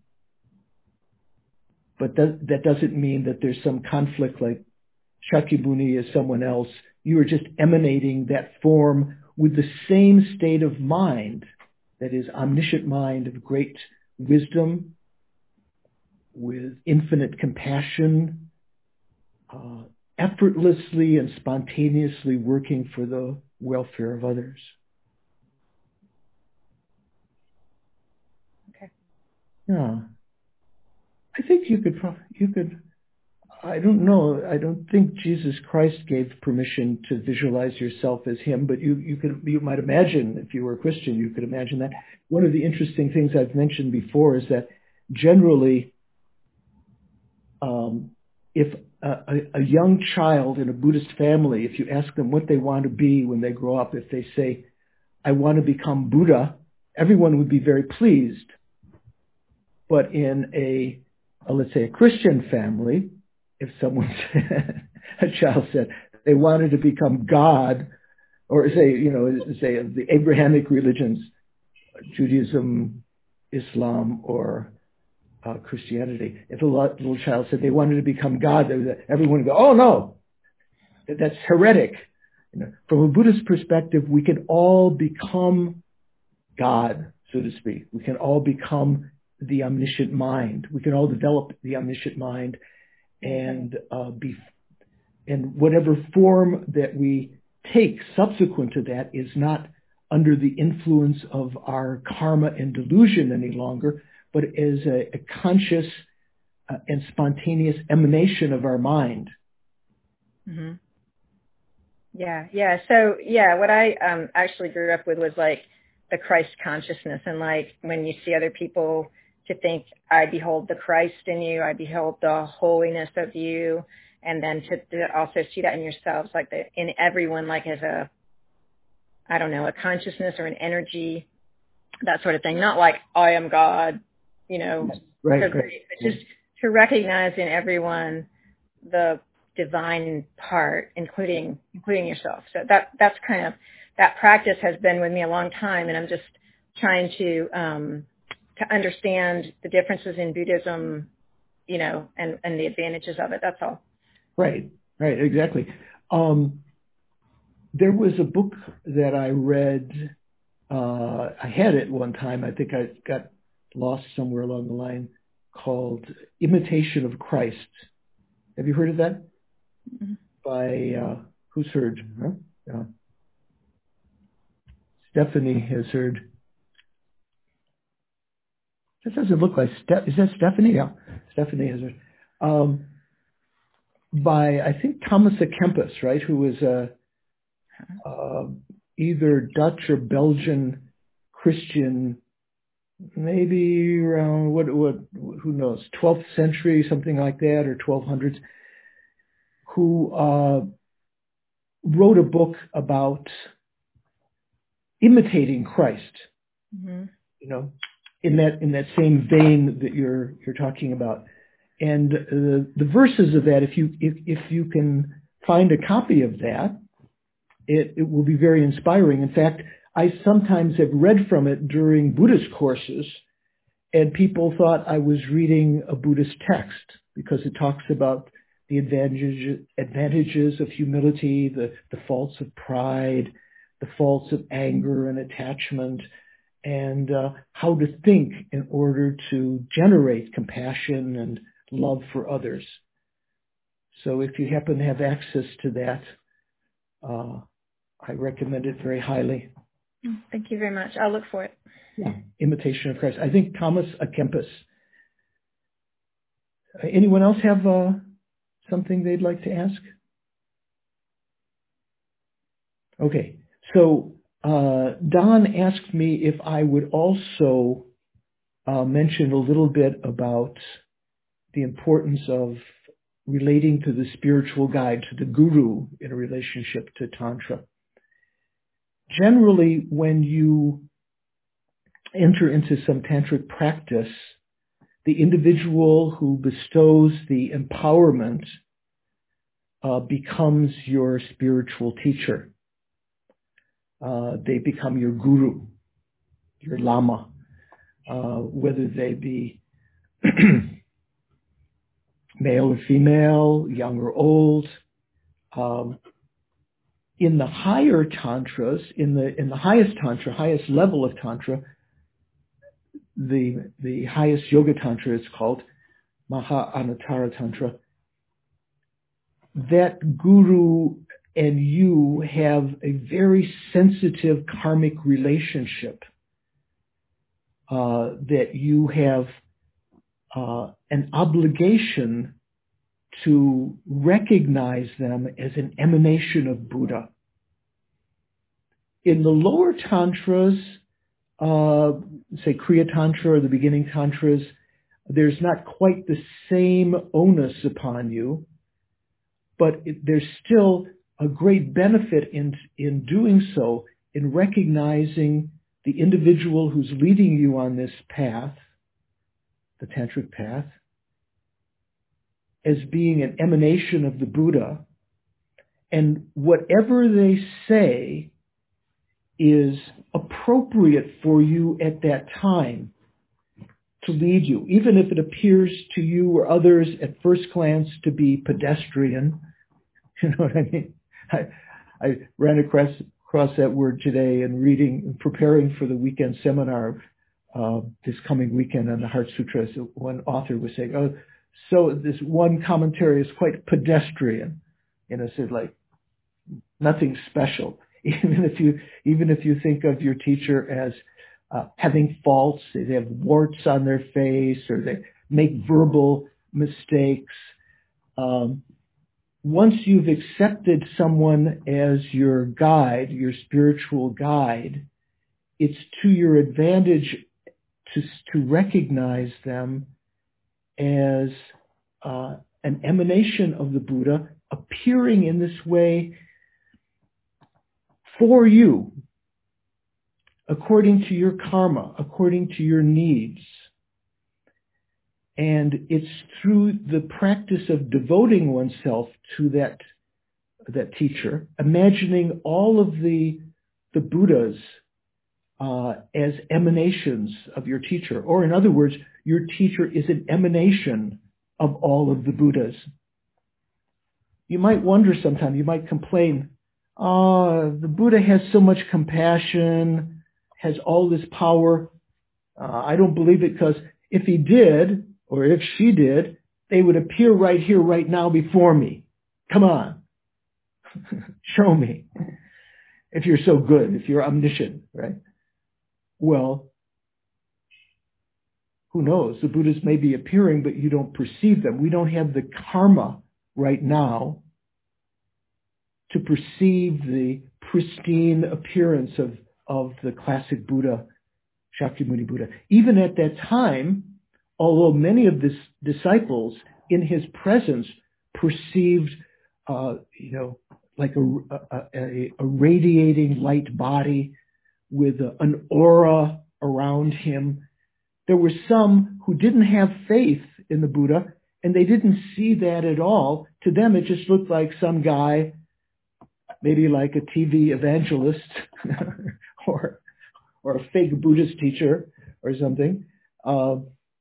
But that, that doesn't mean that there's some conflict like Shakyamuni is someone else. You are just emanating that form with the same state of mind, that is omniscient mind of great wisdom, with infinite compassion, uh, effortlessly and spontaneously working for the welfare of others. Okay. Yeah. I think you could, you could, I don't know, I don't think Jesus Christ gave permission to visualize yourself as him, but you, you could, you might imagine, if you were a Christian, you could imagine that. One of the interesting things I've mentioned before is that generally, um, if a, a, a young child in a Buddhist family, if you ask them what they want to be when they grow up, if they say, I want to become Buddha, everyone would be very pleased. But in a, a let's say a Christian family, if someone said, a child said they wanted to become God, or say, you know, say the Abrahamic religions, Judaism, Islam, or uh, Christianity, if a little child said they wanted to become God, everyone would go, oh no, that's heretic. You know, from a Buddhist perspective, we can all become God, so to speak. We can all become the omniscient mind. We can all develop the omniscient mind and uh, be, and whatever form that we take subsequent to that is not under the influence of our karma and delusion any longer, but as a, a conscious uh, and spontaneous emanation of our mind. Mm-hmm. Yeah, yeah. So, yeah, what I um, actually grew up with was like the Christ consciousness, and like when you see other people, to think, I behold the Christ in you, I behold the holiness of you, and then to, to also see that in yourselves, like the, in everyone, like as a, I don't know, a consciousness or an energy, that sort of thing. Not like I am God, you know, right, so right. great, but just to recognize in everyone the divine part, including including yourself. So that that's kind of, that practice has been with me a long time, and I'm just trying to um, to understand the differences in Buddhism, you know, and, and the advantages of it. That's all. Right, right, exactly. Um, there was a book that I read, uh, I had it one time, I think I got lost somewhere along the line, called Imitation of Christ. Have you heard of that? Mm-hmm. By, uh, who's heard? Huh? Yeah. Stephanie has heard. That doesn't look like Steph. Is that Stephanie? Yeah, Stephanie has heard. Um, by, I think, Thomas à Kempis, right, who was a, uh, either Dutch or Belgian Christian, maybe around, what, what, who knows, twelfth century, something like that, or twelve hundreds, who uh, wrote a book about imitating Christ, mm-hmm. you know, in that in that same vein that you're you're talking about. And the the verses of that, if you if if you can find a copy of that, it it will be very inspiring. In fact, I sometimes have read from it during Buddhist courses, and people thought I was reading a Buddhist text because it talks about the advantages advantages of humility, the the faults of pride, the faults of anger and attachment, and uh, how to think in order to generate compassion and love for others. So if you happen to have access to that, uh, I recommend it very highly. Thank you very much. I'll look for it. Yeah, Imitation of Christ. I think Thomas à Kempis. Uh, anyone else have uh, something they'd like to ask? Okay, so uh, Don asked me if I would also uh, mention a little bit about the importance of relating to the spiritual guide, to the guru in a relationship to Tantra. Generally, when you enter into some tantric practice, the individual who bestows the empowerment uh, becomes your spiritual teacher. Uh, they become your guru, your lama, uh, whether they be male or female, young or old. Um, in the higher tantras, in the in the highest tantra, highest level of tantra, the the highest yoga tantra is called Maha Anuttara Tantra. That guru and you have a very sensitive karmic relationship. Uh, that you have uh, an obligation to recognize them as an emanation of Buddha. In the lower tantras, uh, say Kriya Tantra or the beginning tantras, there's not quite the same onus upon you, but it, there's still a great benefit in in doing so, in recognizing the individual who's leading you on this path, the tantric path, as being an emanation of the Buddha, and whatever they say is appropriate for you at that time to lead you, even if it appears to you or others at first glance to be pedestrian. You know what I mean? I, I ran across, across that word today in reading and preparing for the weekend seminar uh, this coming weekend on the Heart Sutras. One author was saying, oh, so this one commentary is quite pedestrian. You know, so like nothing special. Even if you, even if you think of your teacher as uh, having faults, they have warts on their face, or they make verbal mistakes. Um, once you've accepted someone as your guide, your spiritual guide, it's to your advantage to to recognize them as uh, an emanation of the Buddha, appearing in this way for you, according to your karma, according to your needs. And it's through the practice of devoting oneself to that, that teacher, imagining all of the, the Buddhas uh, as emanations of your teacher. Or in other words, your teacher is an emanation of all of the Buddhas. You might wonder sometime, you might complain, oh, the Buddha has so much compassion, has all this power. Uh, I don't believe it, because if he did, or if she did, they would appear right here, right now before me. Come on. Show me. If you're so good, if you're omniscient, right? Well, who knows? The Buddhas may be appearing, but you don't perceive them. We don't have the karma right now to perceive the pristine appearance of, of the classic Buddha, Shakyamuni Buddha. Even at that time, although many of the disciples in his presence perceived, uh, you know, like a, a, a, a radiating light body with a, an aura around him, there were some who didn't have faith in the Buddha, and they didn't see that at all. To them, it just looked like some guy, maybe like a T V evangelist or or a fake Buddhist teacher or something. Uh,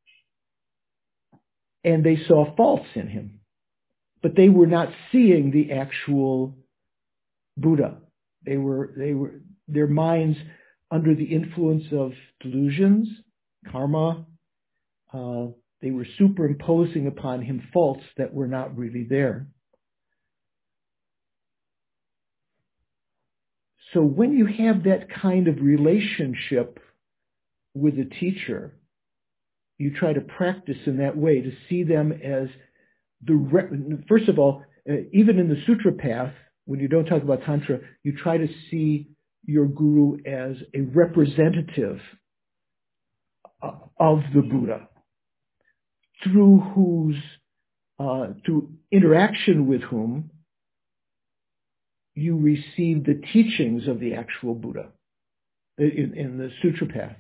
and they saw faults in him. But they were not seeing the actual Buddha. They were, they were, their minds under the influence of delusions, karma, uh, they were superimposing upon him faults that were not really there. So when you have that kind of relationship with a teacher, you try to practice in that way to see them as the, re- first of all, uh, even in the sutra path, when you don't talk about Tantra, you try to see your guru as a representative of the Buddha, through whose, uh, through interaction with whom you receive the teachings of the actual Buddha in, in the sutra path.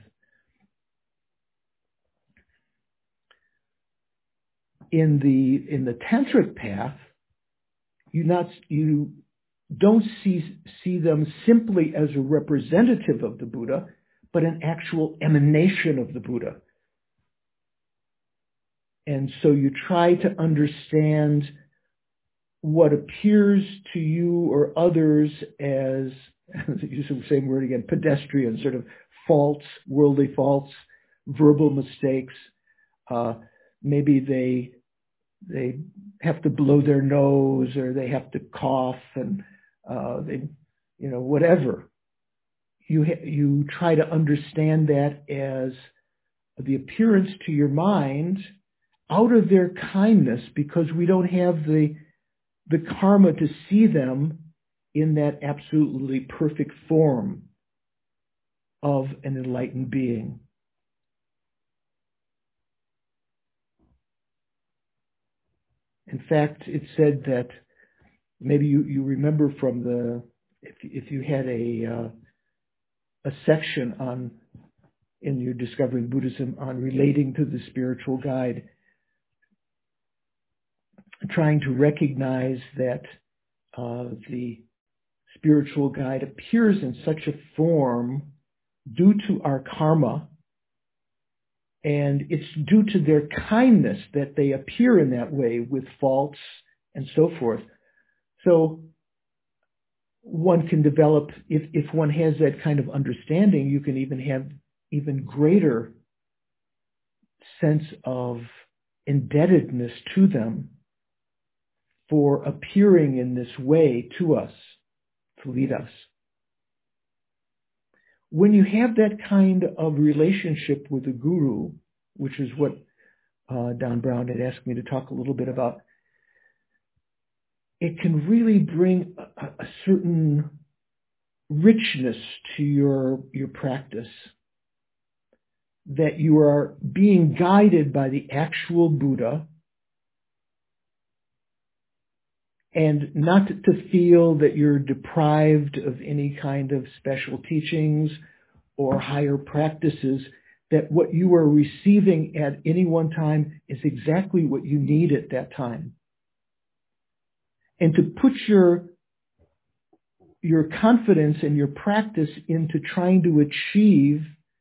In the in the tantric path, you not you don't see see them simply as a representative of the Buddha, but an actual emanation of the Buddha. And so you try to understand what appears to you or others as, use the same word again, pedestrian, sort of faults, worldly faults, verbal mistakes. Uh, maybe they they have to blow their nose, or they have to cough, and uh, they, you know, whatever. You ha- you try to understand that as the appearance to your mind out of their kindness, because we don't have the the karma to see them in that absolutely perfect form of an enlightened being. In fact, it's said that maybe you, you remember from the, if, if you had a uh, a section on, in your Discovering Buddhism, on relating to the spiritual guide, trying to recognize that uh, the spiritual guide appears in such a form due to our karma, and it's due to their kindness that they appear in that way with faults and so forth. So one can develop, if, if one has that kind of understanding, you can even have even greater sense of indebtedness to them for appearing in this way to us, to lead us. When you have that kind of relationship with the guru, which is what uh, Don Brown had asked me to talk a little bit about, it can really bring a, a certain richness to your, your practice, that you are being guided by the actual Buddha, and not to feel that you're deprived of any kind of special teachings or higher practices, that what you are receiving at any one time is exactly what you need at that time. And to put your, your confidence and your practice into trying to achieve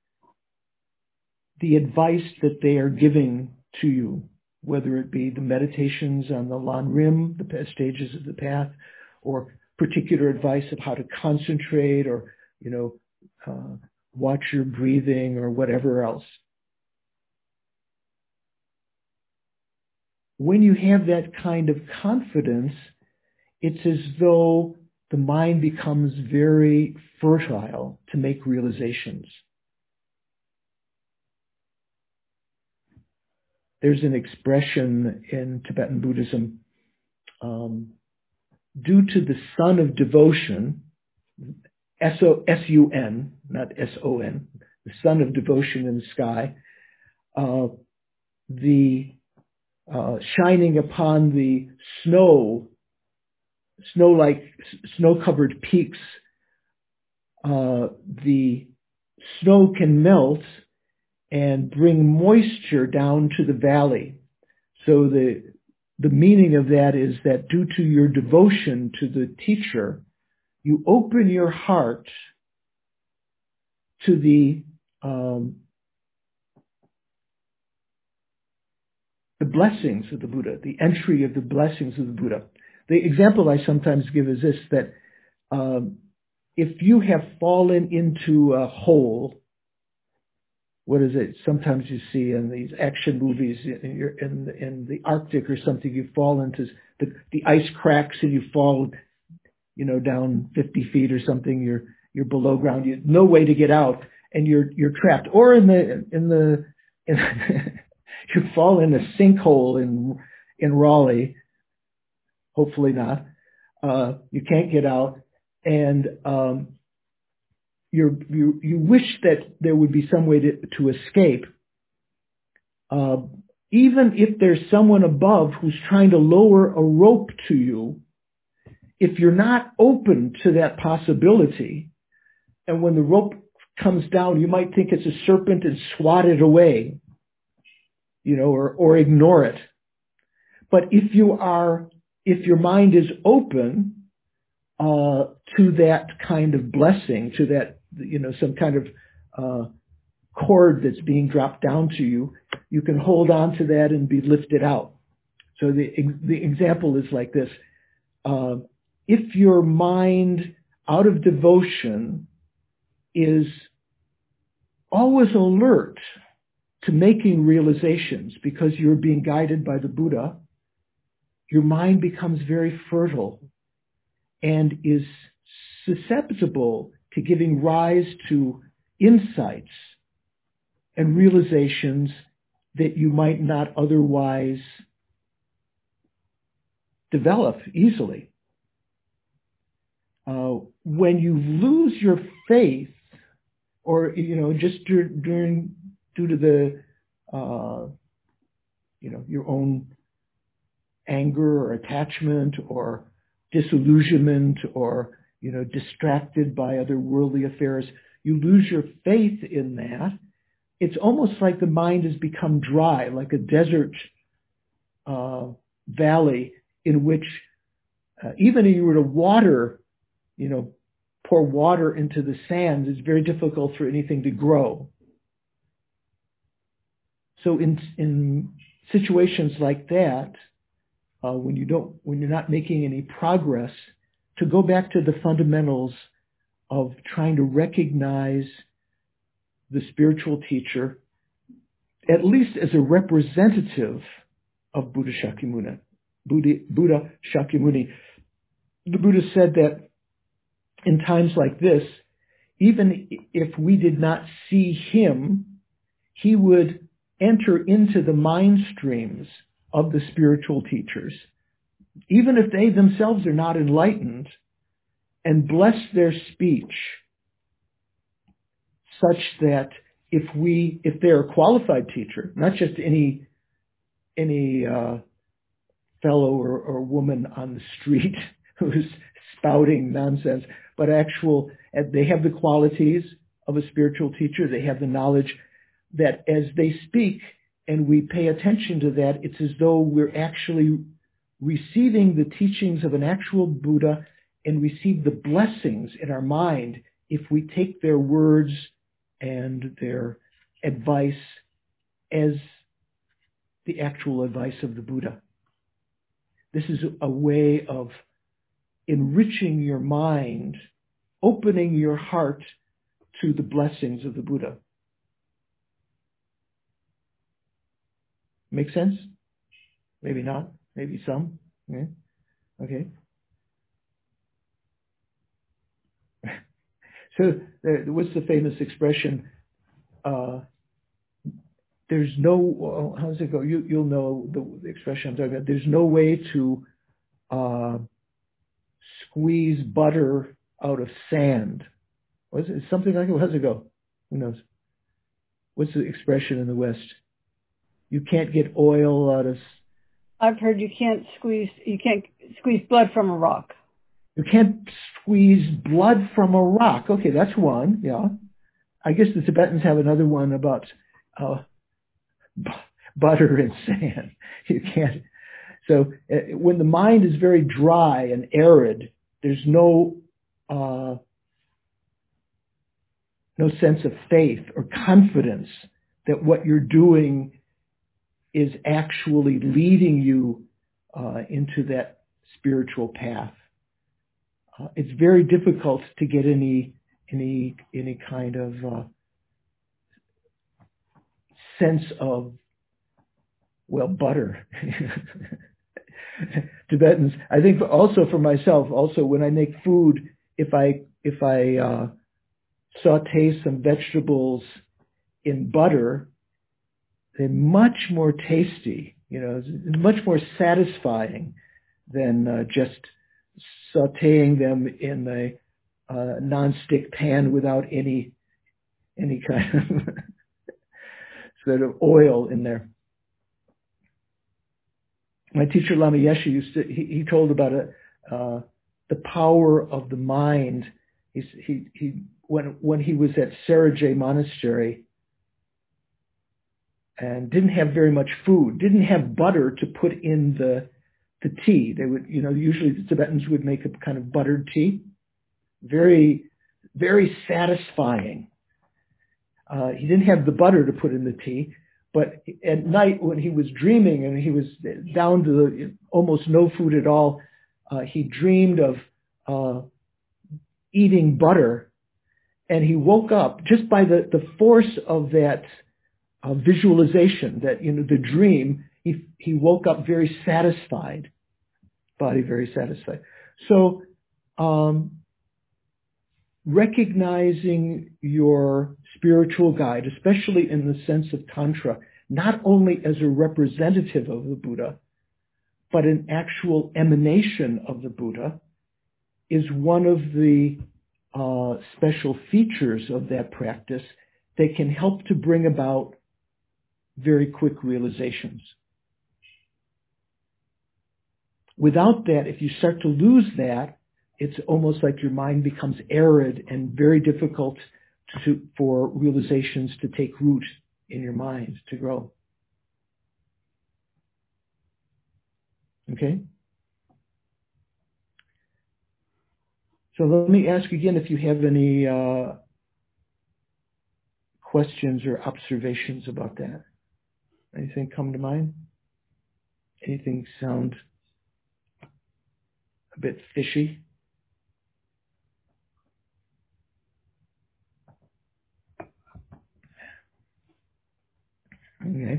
the advice that they are giving to you, whether it be the meditations on the Lan Rim, the stages of the path, or particular advice of how to concentrate, or, you know, uh, watch your breathing, or whatever else. When you have that kind of confidence, it's as though the mind becomes very fertile to make realizations. There's an expression in Tibetan Buddhism, um, due to the sun of devotion, S O S U N, not S O N, the sun of devotion in the sky, uh, the uh, shining upon the snow, snow-like, snow-covered peaks, uh, the snow can melt, and bring moisture down to the valley. So the the meaning of that is that due to your devotion to the teacher, you open your heart to the um, the blessings of the Buddha, the entry of the blessings of the Buddha. The example I sometimes give is this, that um, if you have fallen into a hole, what is it? Sometimes you see in these action movies in, your, in, in the Arctic or something, you fall into the, the ice cracks and you fall, you know, down fifty feet or something. You're you're below ground. You no way to get out, and you're you're trapped. Or in the in the in, you fall in a sinkhole in in Raleigh. Hopefully not. Uh, you can't get out, and um, you're, you you wish that there would be some way to, to escape. Uh, even if there's someone above who's trying to lower a rope to you, if you're not open to that possibility, and when the rope comes down, you might think it's a serpent and swat it away, you know, or or ignore it. But if you are If your mind is open uh, to that kind of blessing, to that, you know, some kind of uh, cord that's being dropped down to you, you can hold on to that and be lifted out. So the the example is like this. Uh, if your mind, out of devotion, is always alert to making realizations because you're being guided by the Buddha, your mind becomes very fertile and is susceptible to giving rise to insights and realizations that you might not otherwise develop easily. Uh, when you lose your faith, or, you know, just dur- during due to the, uh, you know, your own anger or attachment or disillusionment or, you know, distracted by other worldly affairs, you lose your faith in that. It's almost like the mind has become dry, like a desert uh, valley in which uh, even if you were to water, you know, pour water into the sand, it's very difficult for anything to grow. So in in situations like that, Uh, when you don't, when you're not making any progress, to go back to the fundamentals of trying to recognize the spiritual teacher, at least as a representative of Buddha Shakyamuni. Buddha, Buddha Shakyamuni. The Buddha said that in times like this, even if we did not see him, he would enter into the mind streams of the spiritual teachers, even if they themselves are not enlightened, and bless their speech such that if we, if they're a qualified teacher, not just any any uh, fellow or, or woman on the street who's spouting nonsense, but actual, they have the qualities of a spiritual teacher. They have the knowledge that as they speak, and we pay attention to that, it's as though we're actually receiving the teachings of an actual Buddha and receive the blessings in our mind if we take their words and their advice as the actual advice of the Buddha. This is a way of enriching your mind, opening your heart to the blessings of the Buddha. Make sense? Maybe not. Maybe some. Yeah. Okay. So uh, what's the famous expression? Uh, there's no, well, how does it go? You, you'll know the, the expression I'm talking about. There's no way to uh, squeeze butter out of sand. Was it something like it? How does it go? Who knows? What's the expression in the West? You can't get oil out of. I've heard you can't squeeze you can't squeeze blood from a rock. You can't squeeze blood from a rock. Okay, that's one. Yeah, I guess the Tibetans have another one about uh, b- butter and sand. You can't. So uh, when the mind is very dry and arid, there's no uh, no sense of faith or confidence that what you're doing is actually leading you uh, into that spiritual path. Uh, it's very difficult to get any any any kind of uh, sense of, well, butter. Tibetans, I think also for myself, also when I make food, if I if I uh, saute some vegetables in butter, they're much more tasty, you know, much more satisfying than uh, just sauteing them in a uh, non-stick pan without any any kind of sort of oil in there. My teacher Lama Yeshe used to, he, he told about a, uh, the power of the mind. He's, he he when when he was at Sarijay Monastery and didn't have very much food, didn't have butter to put in the the tea. They would, you know, usually the Tibetans would make a kind of buttered tea, very very satisfying. Uh, he didn't have the butter to put in the tea, but at night when he was dreaming and he was down to the, almost no food at all, uh, he dreamed of uh, eating butter, and he woke up just by the, the force of that uh, visualization, that, you know, the dream, he, he woke up very satisfied, body very satisfied. So um, recognizing your spiritual guide, especially in the sense of Tantra, not only as a representative of the Buddha, but an actual emanation of the Buddha, is one of the uh, special features of that practice that can help to bring about very quick realizations. Without that, if you start to lose that, it's almost like your mind becomes arid and very difficult to, for realizations to take root in your mind, to grow. Okay? So let me ask again if you have any uh, questions or observations about that. Anything come to mind? Anything sound a bit fishy? Okay.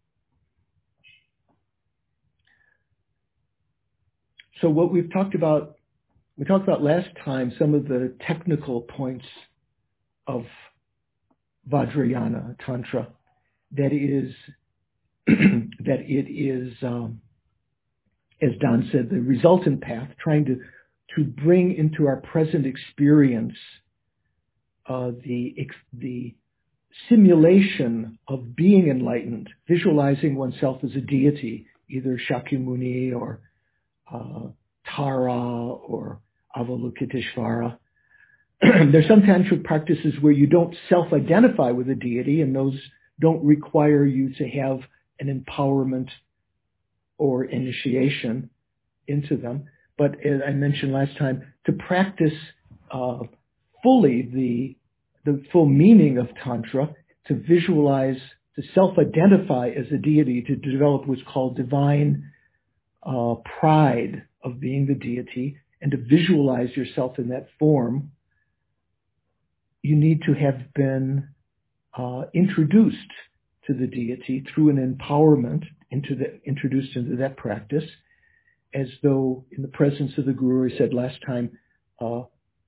So what we've talked about, we talked about last time some of the technical points of Vajrayana Tantra. That is, that it is, um, as Don said, the resultant path, trying to to bring into our present experience uh, the the simulation of being enlightened, visualizing oneself as a deity, either Shakyamuni or uh, Tara or Avalokiteshvara. There's some tantric practices where you don't self-identify with a deity, and those don't require you to have an empowerment or initiation into them. But as I mentioned last time, to practice uh, fully the the full meaning of Tantra, to visualize, to self-identify as a deity, to develop what's called divine uh, pride of being the deity, and to visualize yourself in that form, you need to have been uh, introduced to the deity through an empowerment, into the, introduced into that practice, as though in the presence of the Guru, I said last time, uh,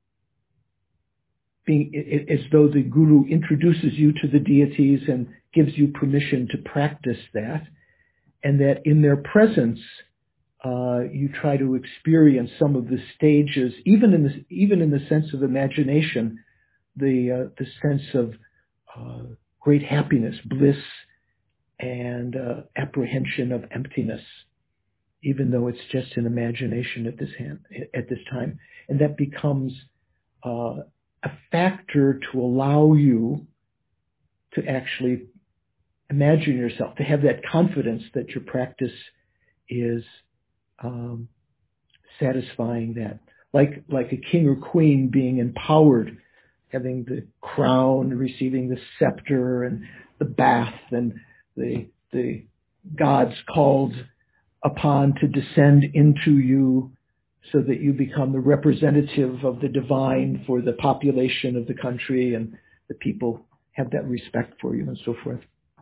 being as though the Guru introduces you to the deities and gives you permission to practice that, and that in their presence uh, you try to experience some of the stages, even in the even in the sense of imagination, the uh, the sense of uh, great happiness, bliss, and uh, apprehension of emptiness, even though it's just an imagination at this hand, at this time, and that becomes uh, a factor to allow you to actually imagine yourself, to have that confidence that your practice is um, satisfying that. Like, like a king or queen being empowered, having the crown, receiving the scepter and the bath and the, the gods called upon to descend into you so that you become the representative of the divine for the population of the country, and the people have that respect for you and so forth.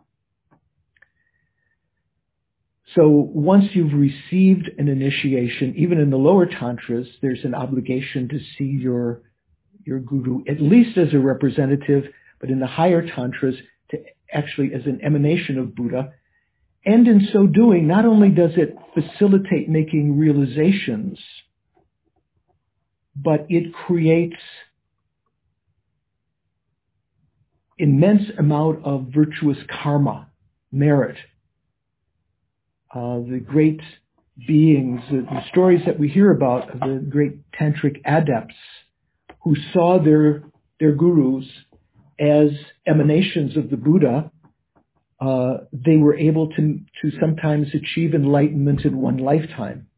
So once you've received an initiation, even in the lower tantras, there's an obligation to see your, your guru, at least as a representative, but in the higher tantras, to actually as an emanation of Buddha. And in so doing, not only does it facilitate making realizations, but it creates immense amount of virtuous karma, merit. Uh, the great beings, the, the stories that we hear about of the great tantric adepts who saw their their gurus as emanations of the Buddha, uh, they were able to to sometimes achieve enlightenment in one lifetime.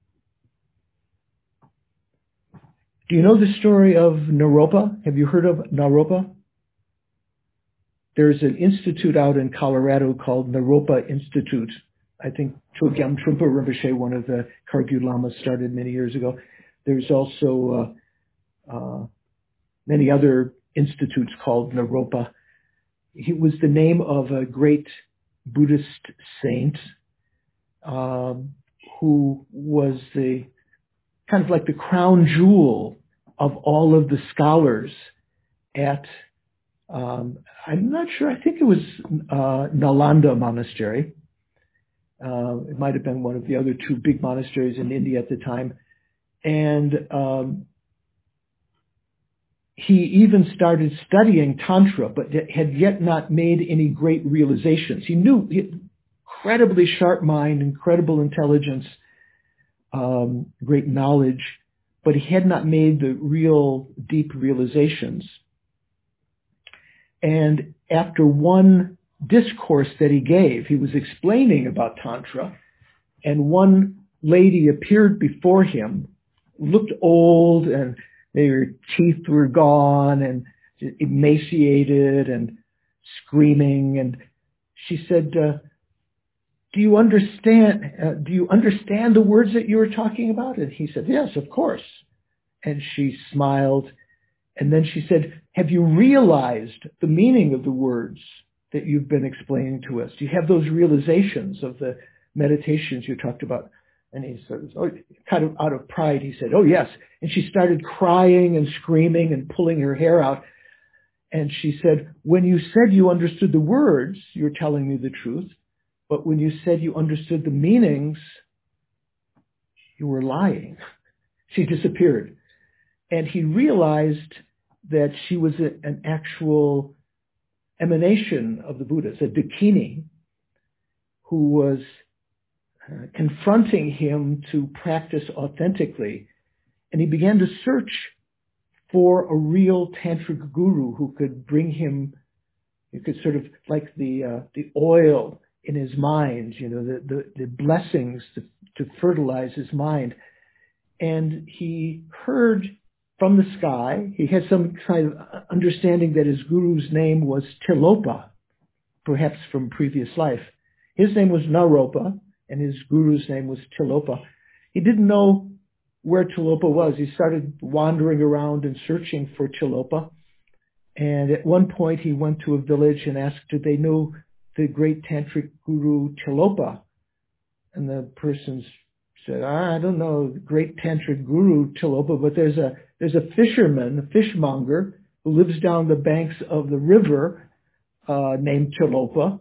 Do you know the story of Naropa? Have you heard of Naropa? There's an institute out in Colorado called Naropa Institute. I think Chogyam Trungpa Rinpoche, one of the Khargyul Lamas, started many years ago. There's also uh, uh, many other institutes called Naropa. It was the name of a great Buddhist saint um, who was the kind of like the crown jewel of all of the scholars at, um, I'm not sure, I think it was uh, Nalanda Monastery. Uh, it might have been one of the other two big monasteries in India at the time. And um, he even started studying Tantra, but had yet not made any great realizations. He knew, he had incredibly sharp mind, incredible intelligence, um, great knowledge, but he had not made the real deep realizations. And after one discourse that he gave, he was explaining about Tantra, and one lady appeared before him, looked old, and her teeth were gone and emaciated and screaming, and she said, uh, do you understand, uh, do you understand the words that you were talking about? And he said, yes, of course. And she smiled, and then she said, have you realized the meaning of the words that you've been explaining to us? Do you have those realizations of the meditations you talked about? And he said, oh, kind of out of pride, he said, oh, yes. And she started crying and screaming and pulling her hair out. And she said, when you said you understood the words, you're telling me the truth. But when you said you understood the meanings, you were lying. She disappeared. And he realized that she was a, an actual emanation of the Buddhas, a Dakini, who was uh, confronting him to practice authentically. And he began to search for a real tantric guru who could bring him, you could sort of like the uh, the oil in his mind, you know, the, the, the blessings to, to fertilize his mind. And he heard from the sky, he had some kind of understanding that his guru's name was Tilopa, perhaps from previous life. His name was Naropa, and his guru's name was Tilopa. He didn't know where Tilopa was. He started wandering around and searching for Tilopa. And at one point he went to a village and asked, did they know the great tantric guru Tilopa? And the person said, I don't know the great tantric guru Tilopa, but there's a there's a fisherman, a fishmonger, who lives down the banks of the river uh, named Tilopa.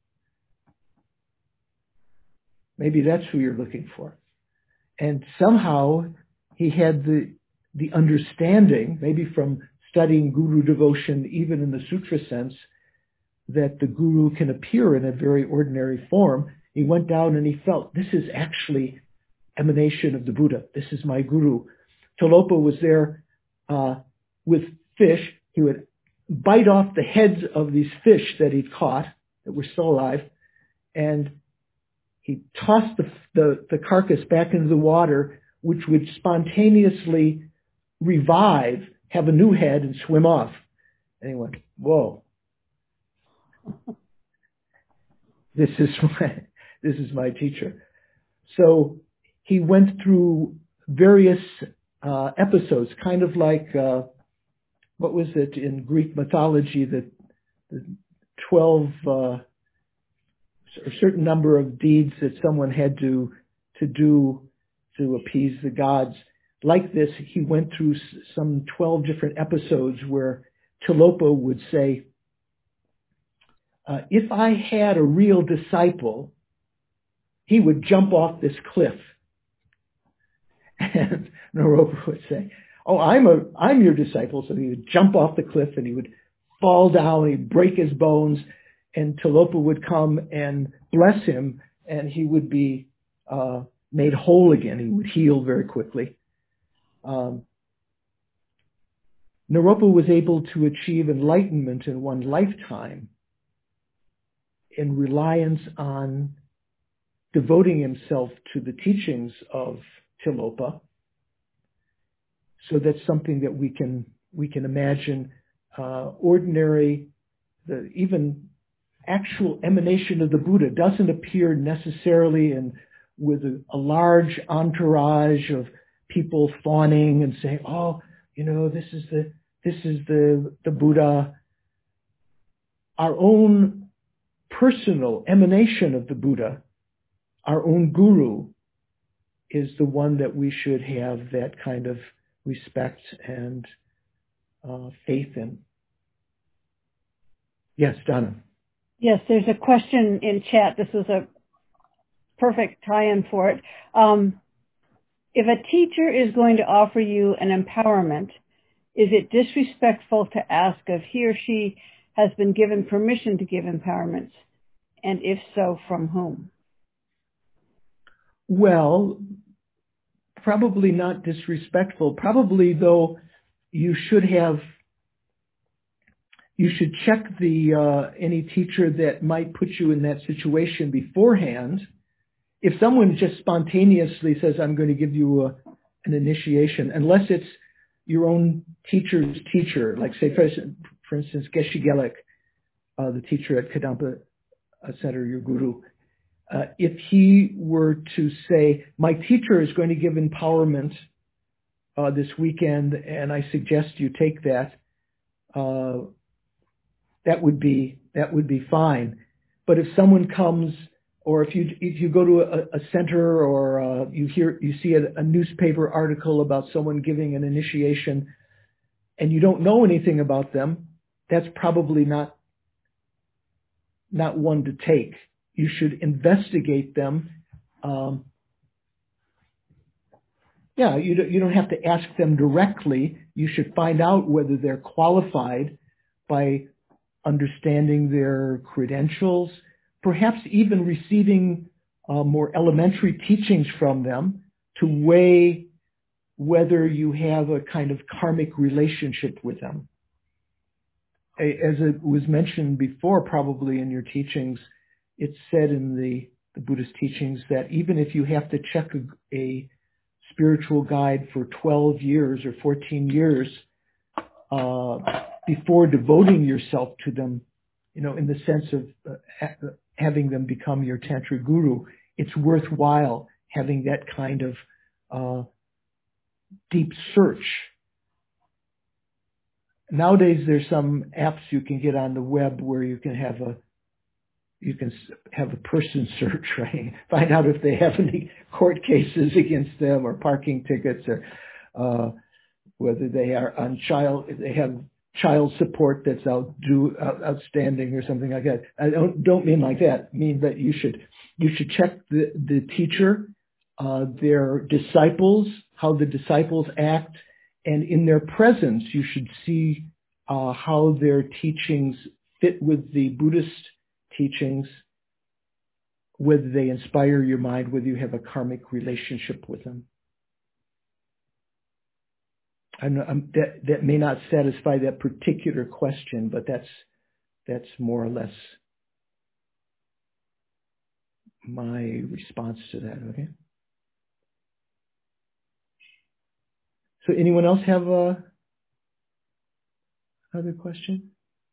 Maybe that's who you're looking for. And somehow he had the the understanding, maybe from studying guru devotion, even in the sutra sense, that the guru can appear in a very ordinary form. He went down and he felt, this is actually emanation of the Buddha. This is my guru. Tilopa was there uh, with fish. He would bite off the heads of these fish that he'd caught. that were still alive, and he tossed the, the, the carcass back into the water, which would spontaneously revive, have a new head, and swim off. And he went, whoa. This is my, this is my teacher. So he went through various uh, episodes, kind of like, uh, what was it in Greek mythology, the, the twelve, uh, a certain number of deeds that someone had to to do to appease the gods. Like this, he went through some twelve different episodes where Tilopa would say, uh, if I had a real disciple, he would jump off this cliff. And Naropa would say, oh, I'm a I'm your disciple. So he would jump off the cliff and he would fall down, he'd break his bones, and Tilopa would come and bless him, and he would be uh, made whole again. He would heal very quickly. Um, Naropa was able to achieve enlightenment in one lifetime in reliance on devoting himself to the teachings of Tilopa. So that's something that we can we can imagine. Uh, ordinary, the, even actual emanation of the Buddha doesn't appear necessarily in with a, a large entourage of people fawning and saying, "Oh, you know, this is the this is the the Buddha." Our own personal emanation of the Buddha, our own guru, is the one that we should have that kind of respect and uh, faith in. Yes, Donna. Yes, there's a question in chat. This is a perfect tie-in for it. Um, if a teacher is going to offer you an empowerment, is it disrespectful to ask if he or she has been given permission to give empowerments? And if so, from whom? Well, probably not disrespectful. Probably, though, you should have, you should check the uh, any teacher that might put you in that situation beforehand. If someone just spontaneously says, I'm going to give you a, an initiation, unless it's your own teacher's teacher, like say, for, for instance, Geshe Gelik, uh, the teacher at Kadampa Center, your guru, uh, if he were to say, my teacher is going to give empowerment uh, this weekend, and I suggest you take that, uh, that would be that would be fine. But if someone comes, or if you if you go to a, a center, or uh, you hear you see a, a newspaper article about someone giving an initiation, and you don't know anything about them, that's probably not not one to take. You should investigate them. Um, yeah, you don't, you don't have to ask them directly. You should find out whether they're qualified by understanding their credentials, perhaps even receiving uh, more elementary teachings from them to weigh whether you have a kind of karmic relationship with them. As it was mentioned before, probably in your teachings, it's said in the, the Buddhist teachings that even if you have to check a, a spiritual guide for twelve years or fourteen years uh, before devoting yourself to them, you know, in the sense of uh, ha- having them become your Tantra guru, it's worthwhile having that kind of uh, deep search. Nowadays, there's some apps you can get on the web where you can have a you can have a person search, right? Find out if they have any court cases against them or parking tickets, or uh, whether they are on child they have child support that's out due, out, outstanding or something like that. I don't don't mean like that. I mean that you should you should check the the teacher, uh, their disciples, how the disciples act. And in their presence, you should see uh, how their teachings fit with the Buddhist teachings, whether they inspire your mind, whether you have a karmic relationship with them. I'm, I'm, that, that may not satisfy that particular question, but that's that's more or less my response to that, okay? So anyone else have a other question?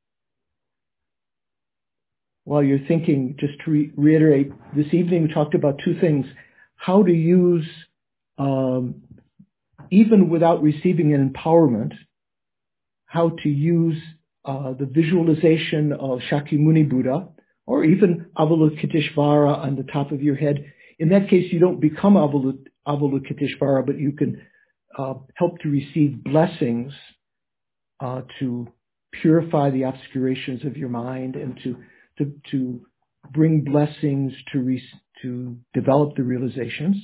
While you're thinking, just to re- reiterate, this evening we talked about two things. How to use, um, even without receiving an empowerment, how to use uh, the visualization of Shakyamuni Buddha, or even Avalokiteshvara on the top of your head. In that case, you don't become Avalok- Avalokiteshvara, but you can uh, help to receive blessings uh, to purify the obscurations of your mind and to to, to bring blessings to re- to develop the realizations.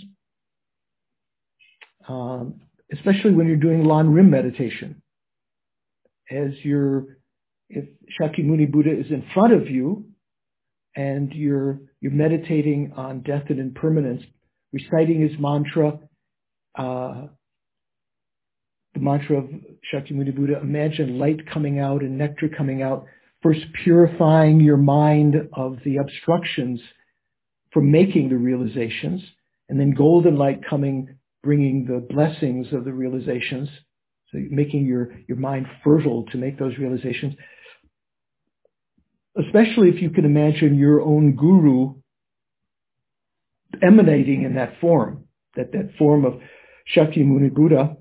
Um, especially when you're doing Lan Rim meditation. As you're, if Shakyamuni Buddha is in front of you and you're you're meditating on death and impermanence, reciting his mantra, uh, the mantra of Shakyamuni Buddha, imagine light coming out and nectar coming out, first purifying your mind of the obstructions from making the realizations, and then golden light coming, bringing the blessings of the realizations, so making your, your mind fertile to make those realizations. Especially if you can imagine your own guru emanating in that form, that that form of Shakyamuni Buddha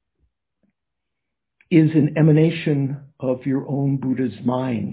is an emanation of your own Buddha's mind.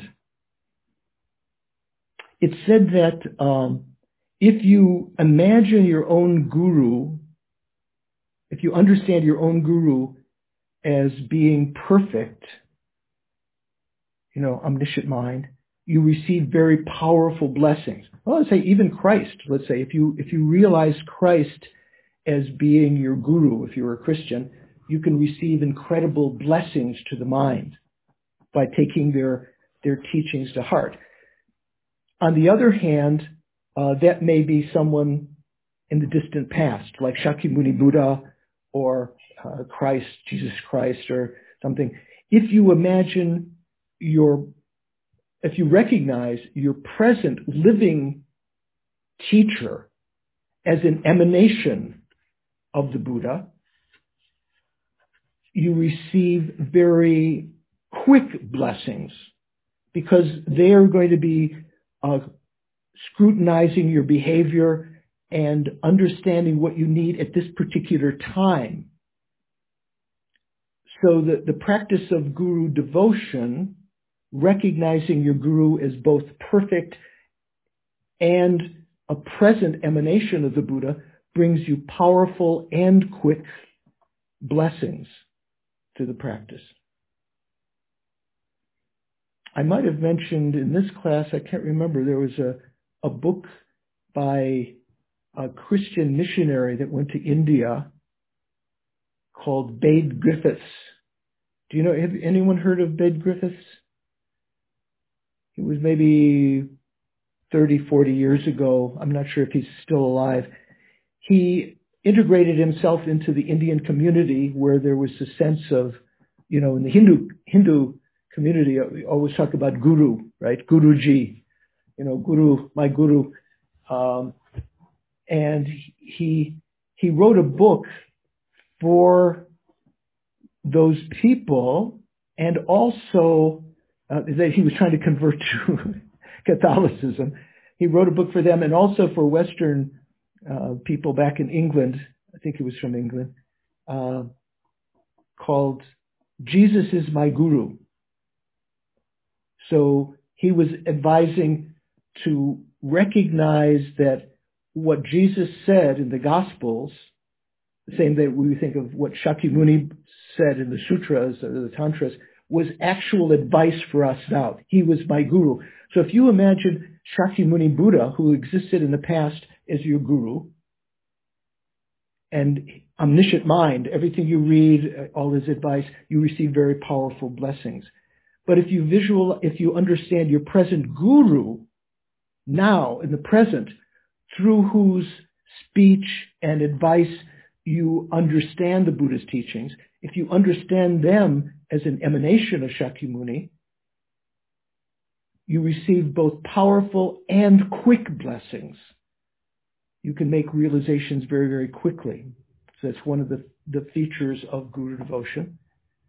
It's said that um, if you imagine your own guru, if you understand your own guru as being perfect, you know, omniscient mind, you receive very powerful blessings. Well, let's say even Christ, let's say if you if you realize Christ as being your guru, if you're a Christian, you can receive incredible blessings to the mind by taking their their teachings to heart. On the other hand, uh, that may be someone in the distant past, like Shakyamuni Buddha or uh, Christ, Jesus Christ, or something. If you imagine your, if you recognize your present living teacher as an emanation of the Buddha, you receive very quick blessings because they are going to be uh, scrutinizing your behavior and understanding what you need at this particular time. So the, the practice of guru devotion, recognizing your guru as both perfect and a present emanation of the Buddha, brings you powerful and quick blessings to the practice. I might have mentioned in this class, I can't remember, there was a, a book by a Christian missionary that went to India called Bede Griffiths. Do you know, have anyone heard of Bede Griffiths? He was maybe thirty, forty years ago. I'm not sure if he's still alive. He integrated himself into the Indian community where there was a sense of, you know, in the Hindu Hindu community, we always talk about guru, right? Guruji, you know, guru, my guru. Um, and he he wrote a book for those people, and also uh, that he was trying to convert to Catholicism. He wrote a book for them, and also for Western uh, people back in England. I think he was from England, uh, called Jesus is My Guru. So he was advising to recognize that what Jesus said in the Gospels, the same way we think of what Shakyamuni said in the sutras or the tantras, was actual advice for us now. He was my guru. So if you imagine Shakyamuni Buddha, who existed in the past, as your guru, and omniscient mind, everything you read, all his advice, you receive very powerful blessings. But if you visual, if you understand your present guru now in the present, through whose speech and advice you understand the Buddha's teachings, if you understand them as an emanation of Shakyamuni, you receive both powerful and quick blessings you can make realizations very, very quickly. So that's one of the, the features of Guru devotion.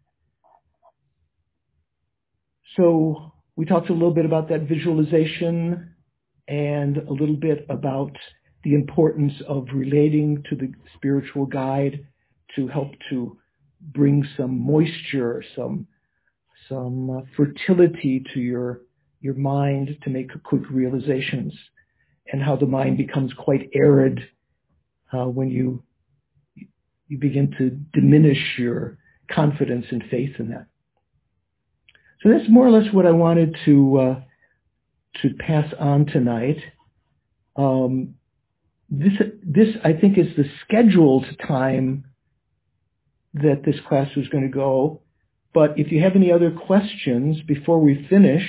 So we talked a little bit about that visualization and a little bit about the importance of relating to the spiritual guide to help to bring some moisture, some some uh, fertility to your your mind to make quick realizations, and how the mind becomes quite arid uh, when you you begin to diminish your confidence and faith in that. So that's more or less what I wanted to uh, to pass on tonight. Um, this this I think is the scheduled time that this class was going to go. But if you have any other questions before we finish,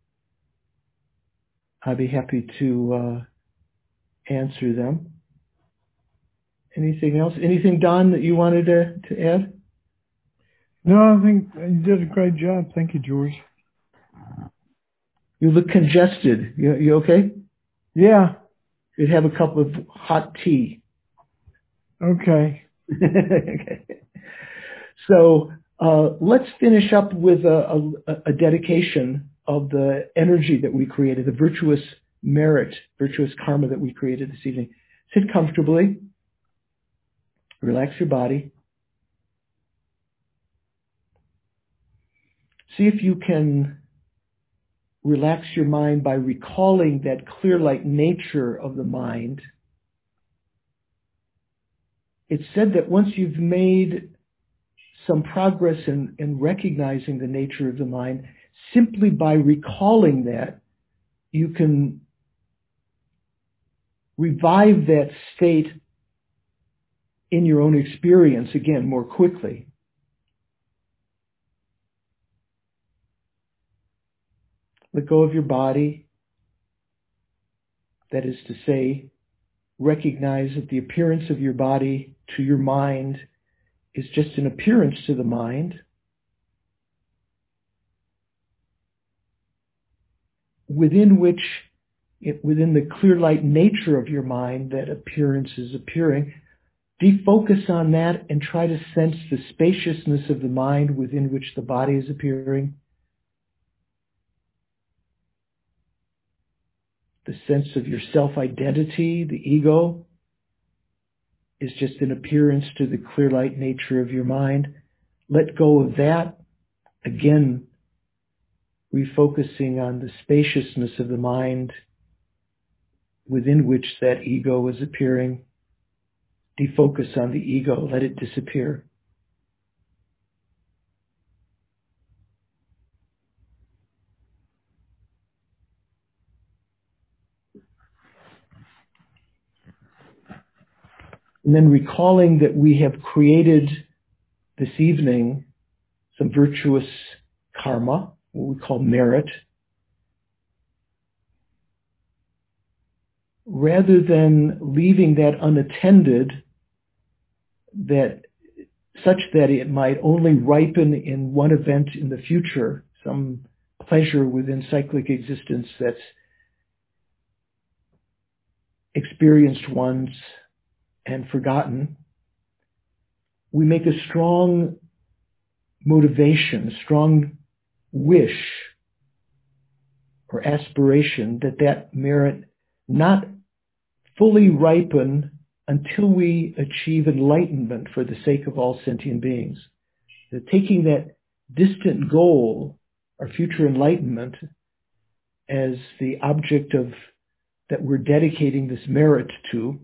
I'd be happy to uh, answer them. Anything else? Anything, Don, that you wanted to, to add? No, I think you did a great job. Thank you, George. You look congested. You, you okay? Yeah. You'd have a cup of hot tea. Okay. Okay. So uh, let's finish up with a, a, a dedication of the energy that we created, the virtuous merit, virtuous karma that we created this evening. Sit comfortably. Relax your body. See if you can relax your mind by recalling that clear light nature of the mind. It's said that once you've made some progress in, in recognizing the nature of the mind, simply by recalling that, you can revive that state in your own experience again more quickly. Let go of your body. That is to say, recognize that the appearance of your body to your mind is just an appearance to the mind. Within which, within the clear light nature of your mind, that appearance is appearing. Defocus on that and try to sense the spaciousness of the mind within which the body is appearing. The sense of your self-identity, the ego, is just an appearance to the clear light nature of your mind. Let go of that. Again, refocusing on the spaciousness of the mind within which that ego is appearing. Defocus on the ego. Let it disappear. And then recalling that we have created this evening some virtuous karma, what we call merit, rather than leaving that unattended, that such that it might only ripen in one event in the future, some pleasure within cyclic existence that's experienced once and forgotten. We make a strong motivation, a strong wish or aspiration that that merit not fully ripen until we achieve enlightenment for the sake of all sentient beings. That taking that distant goal, our future enlightenment, as the object of that we're dedicating this merit to,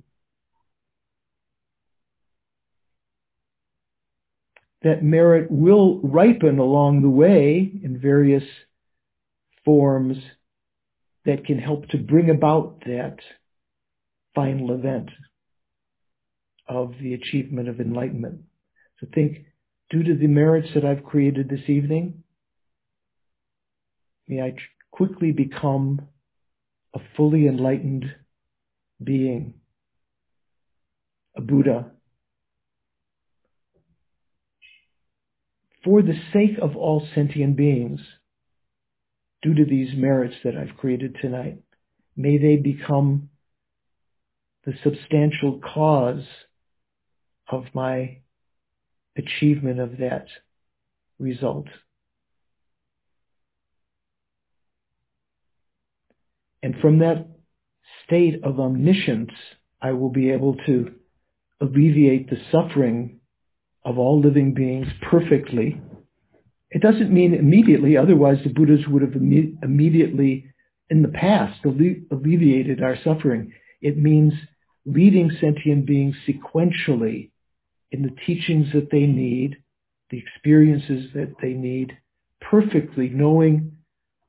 that merit will ripen along the way in various forms that can help to bring about that final event of the achievement of enlightenment. So think, due to the merits that I've created this evening, may I quickly become a fully enlightened being, a Buddha. For the sake of all sentient beings, due to these merits that I've created tonight, may they become the substantial cause of my achievement of that result. And from that state of omniscience, I will be able to alleviate the suffering of all living beings perfectly. It doesn't mean immediately, otherwise the Buddhas would have imme- immediately in the past alle- alleviated our suffering. It means leading sentient beings sequentially in the teachings that they need, the experiences that they need, perfectly knowing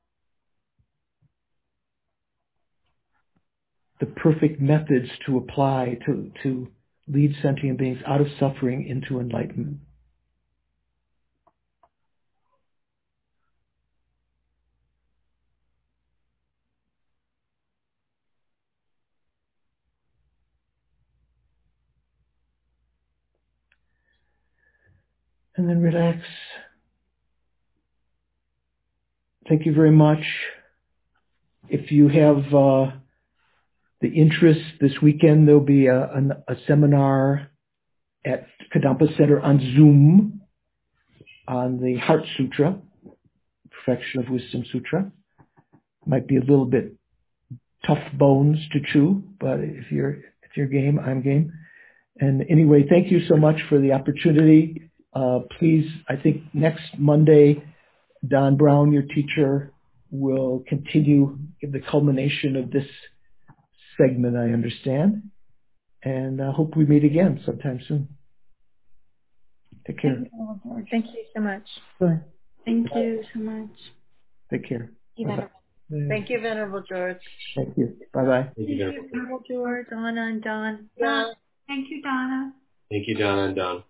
the perfect methods to apply to, to lead sentient beings out of suffering into enlightenment. And then relax. Thank you very much. If you have uh, the interest, this weekend there'll be a, a, a seminar at Kadampa Center on Zoom on the Heart Sutra, Perfection of Wisdom Sutra. Might be a little bit tough bones to chew, but if you're if you're game, I'm game. And anyway, thank you so much for the opportunity. Uh, please, I think next Monday, Don Brown, your teacher, will continue the culmination of this segment, I understand. And I hope we meet again sometime soon. Take care. Thank you so much. Bye. Thank you so much. Take care. Venerable. Thank you, Venerable George. Thank you. Bye-bye. Thank you, Venerable George, Donna and Don. Yeah. Thank you, Donna. Thank you, Donna and Don.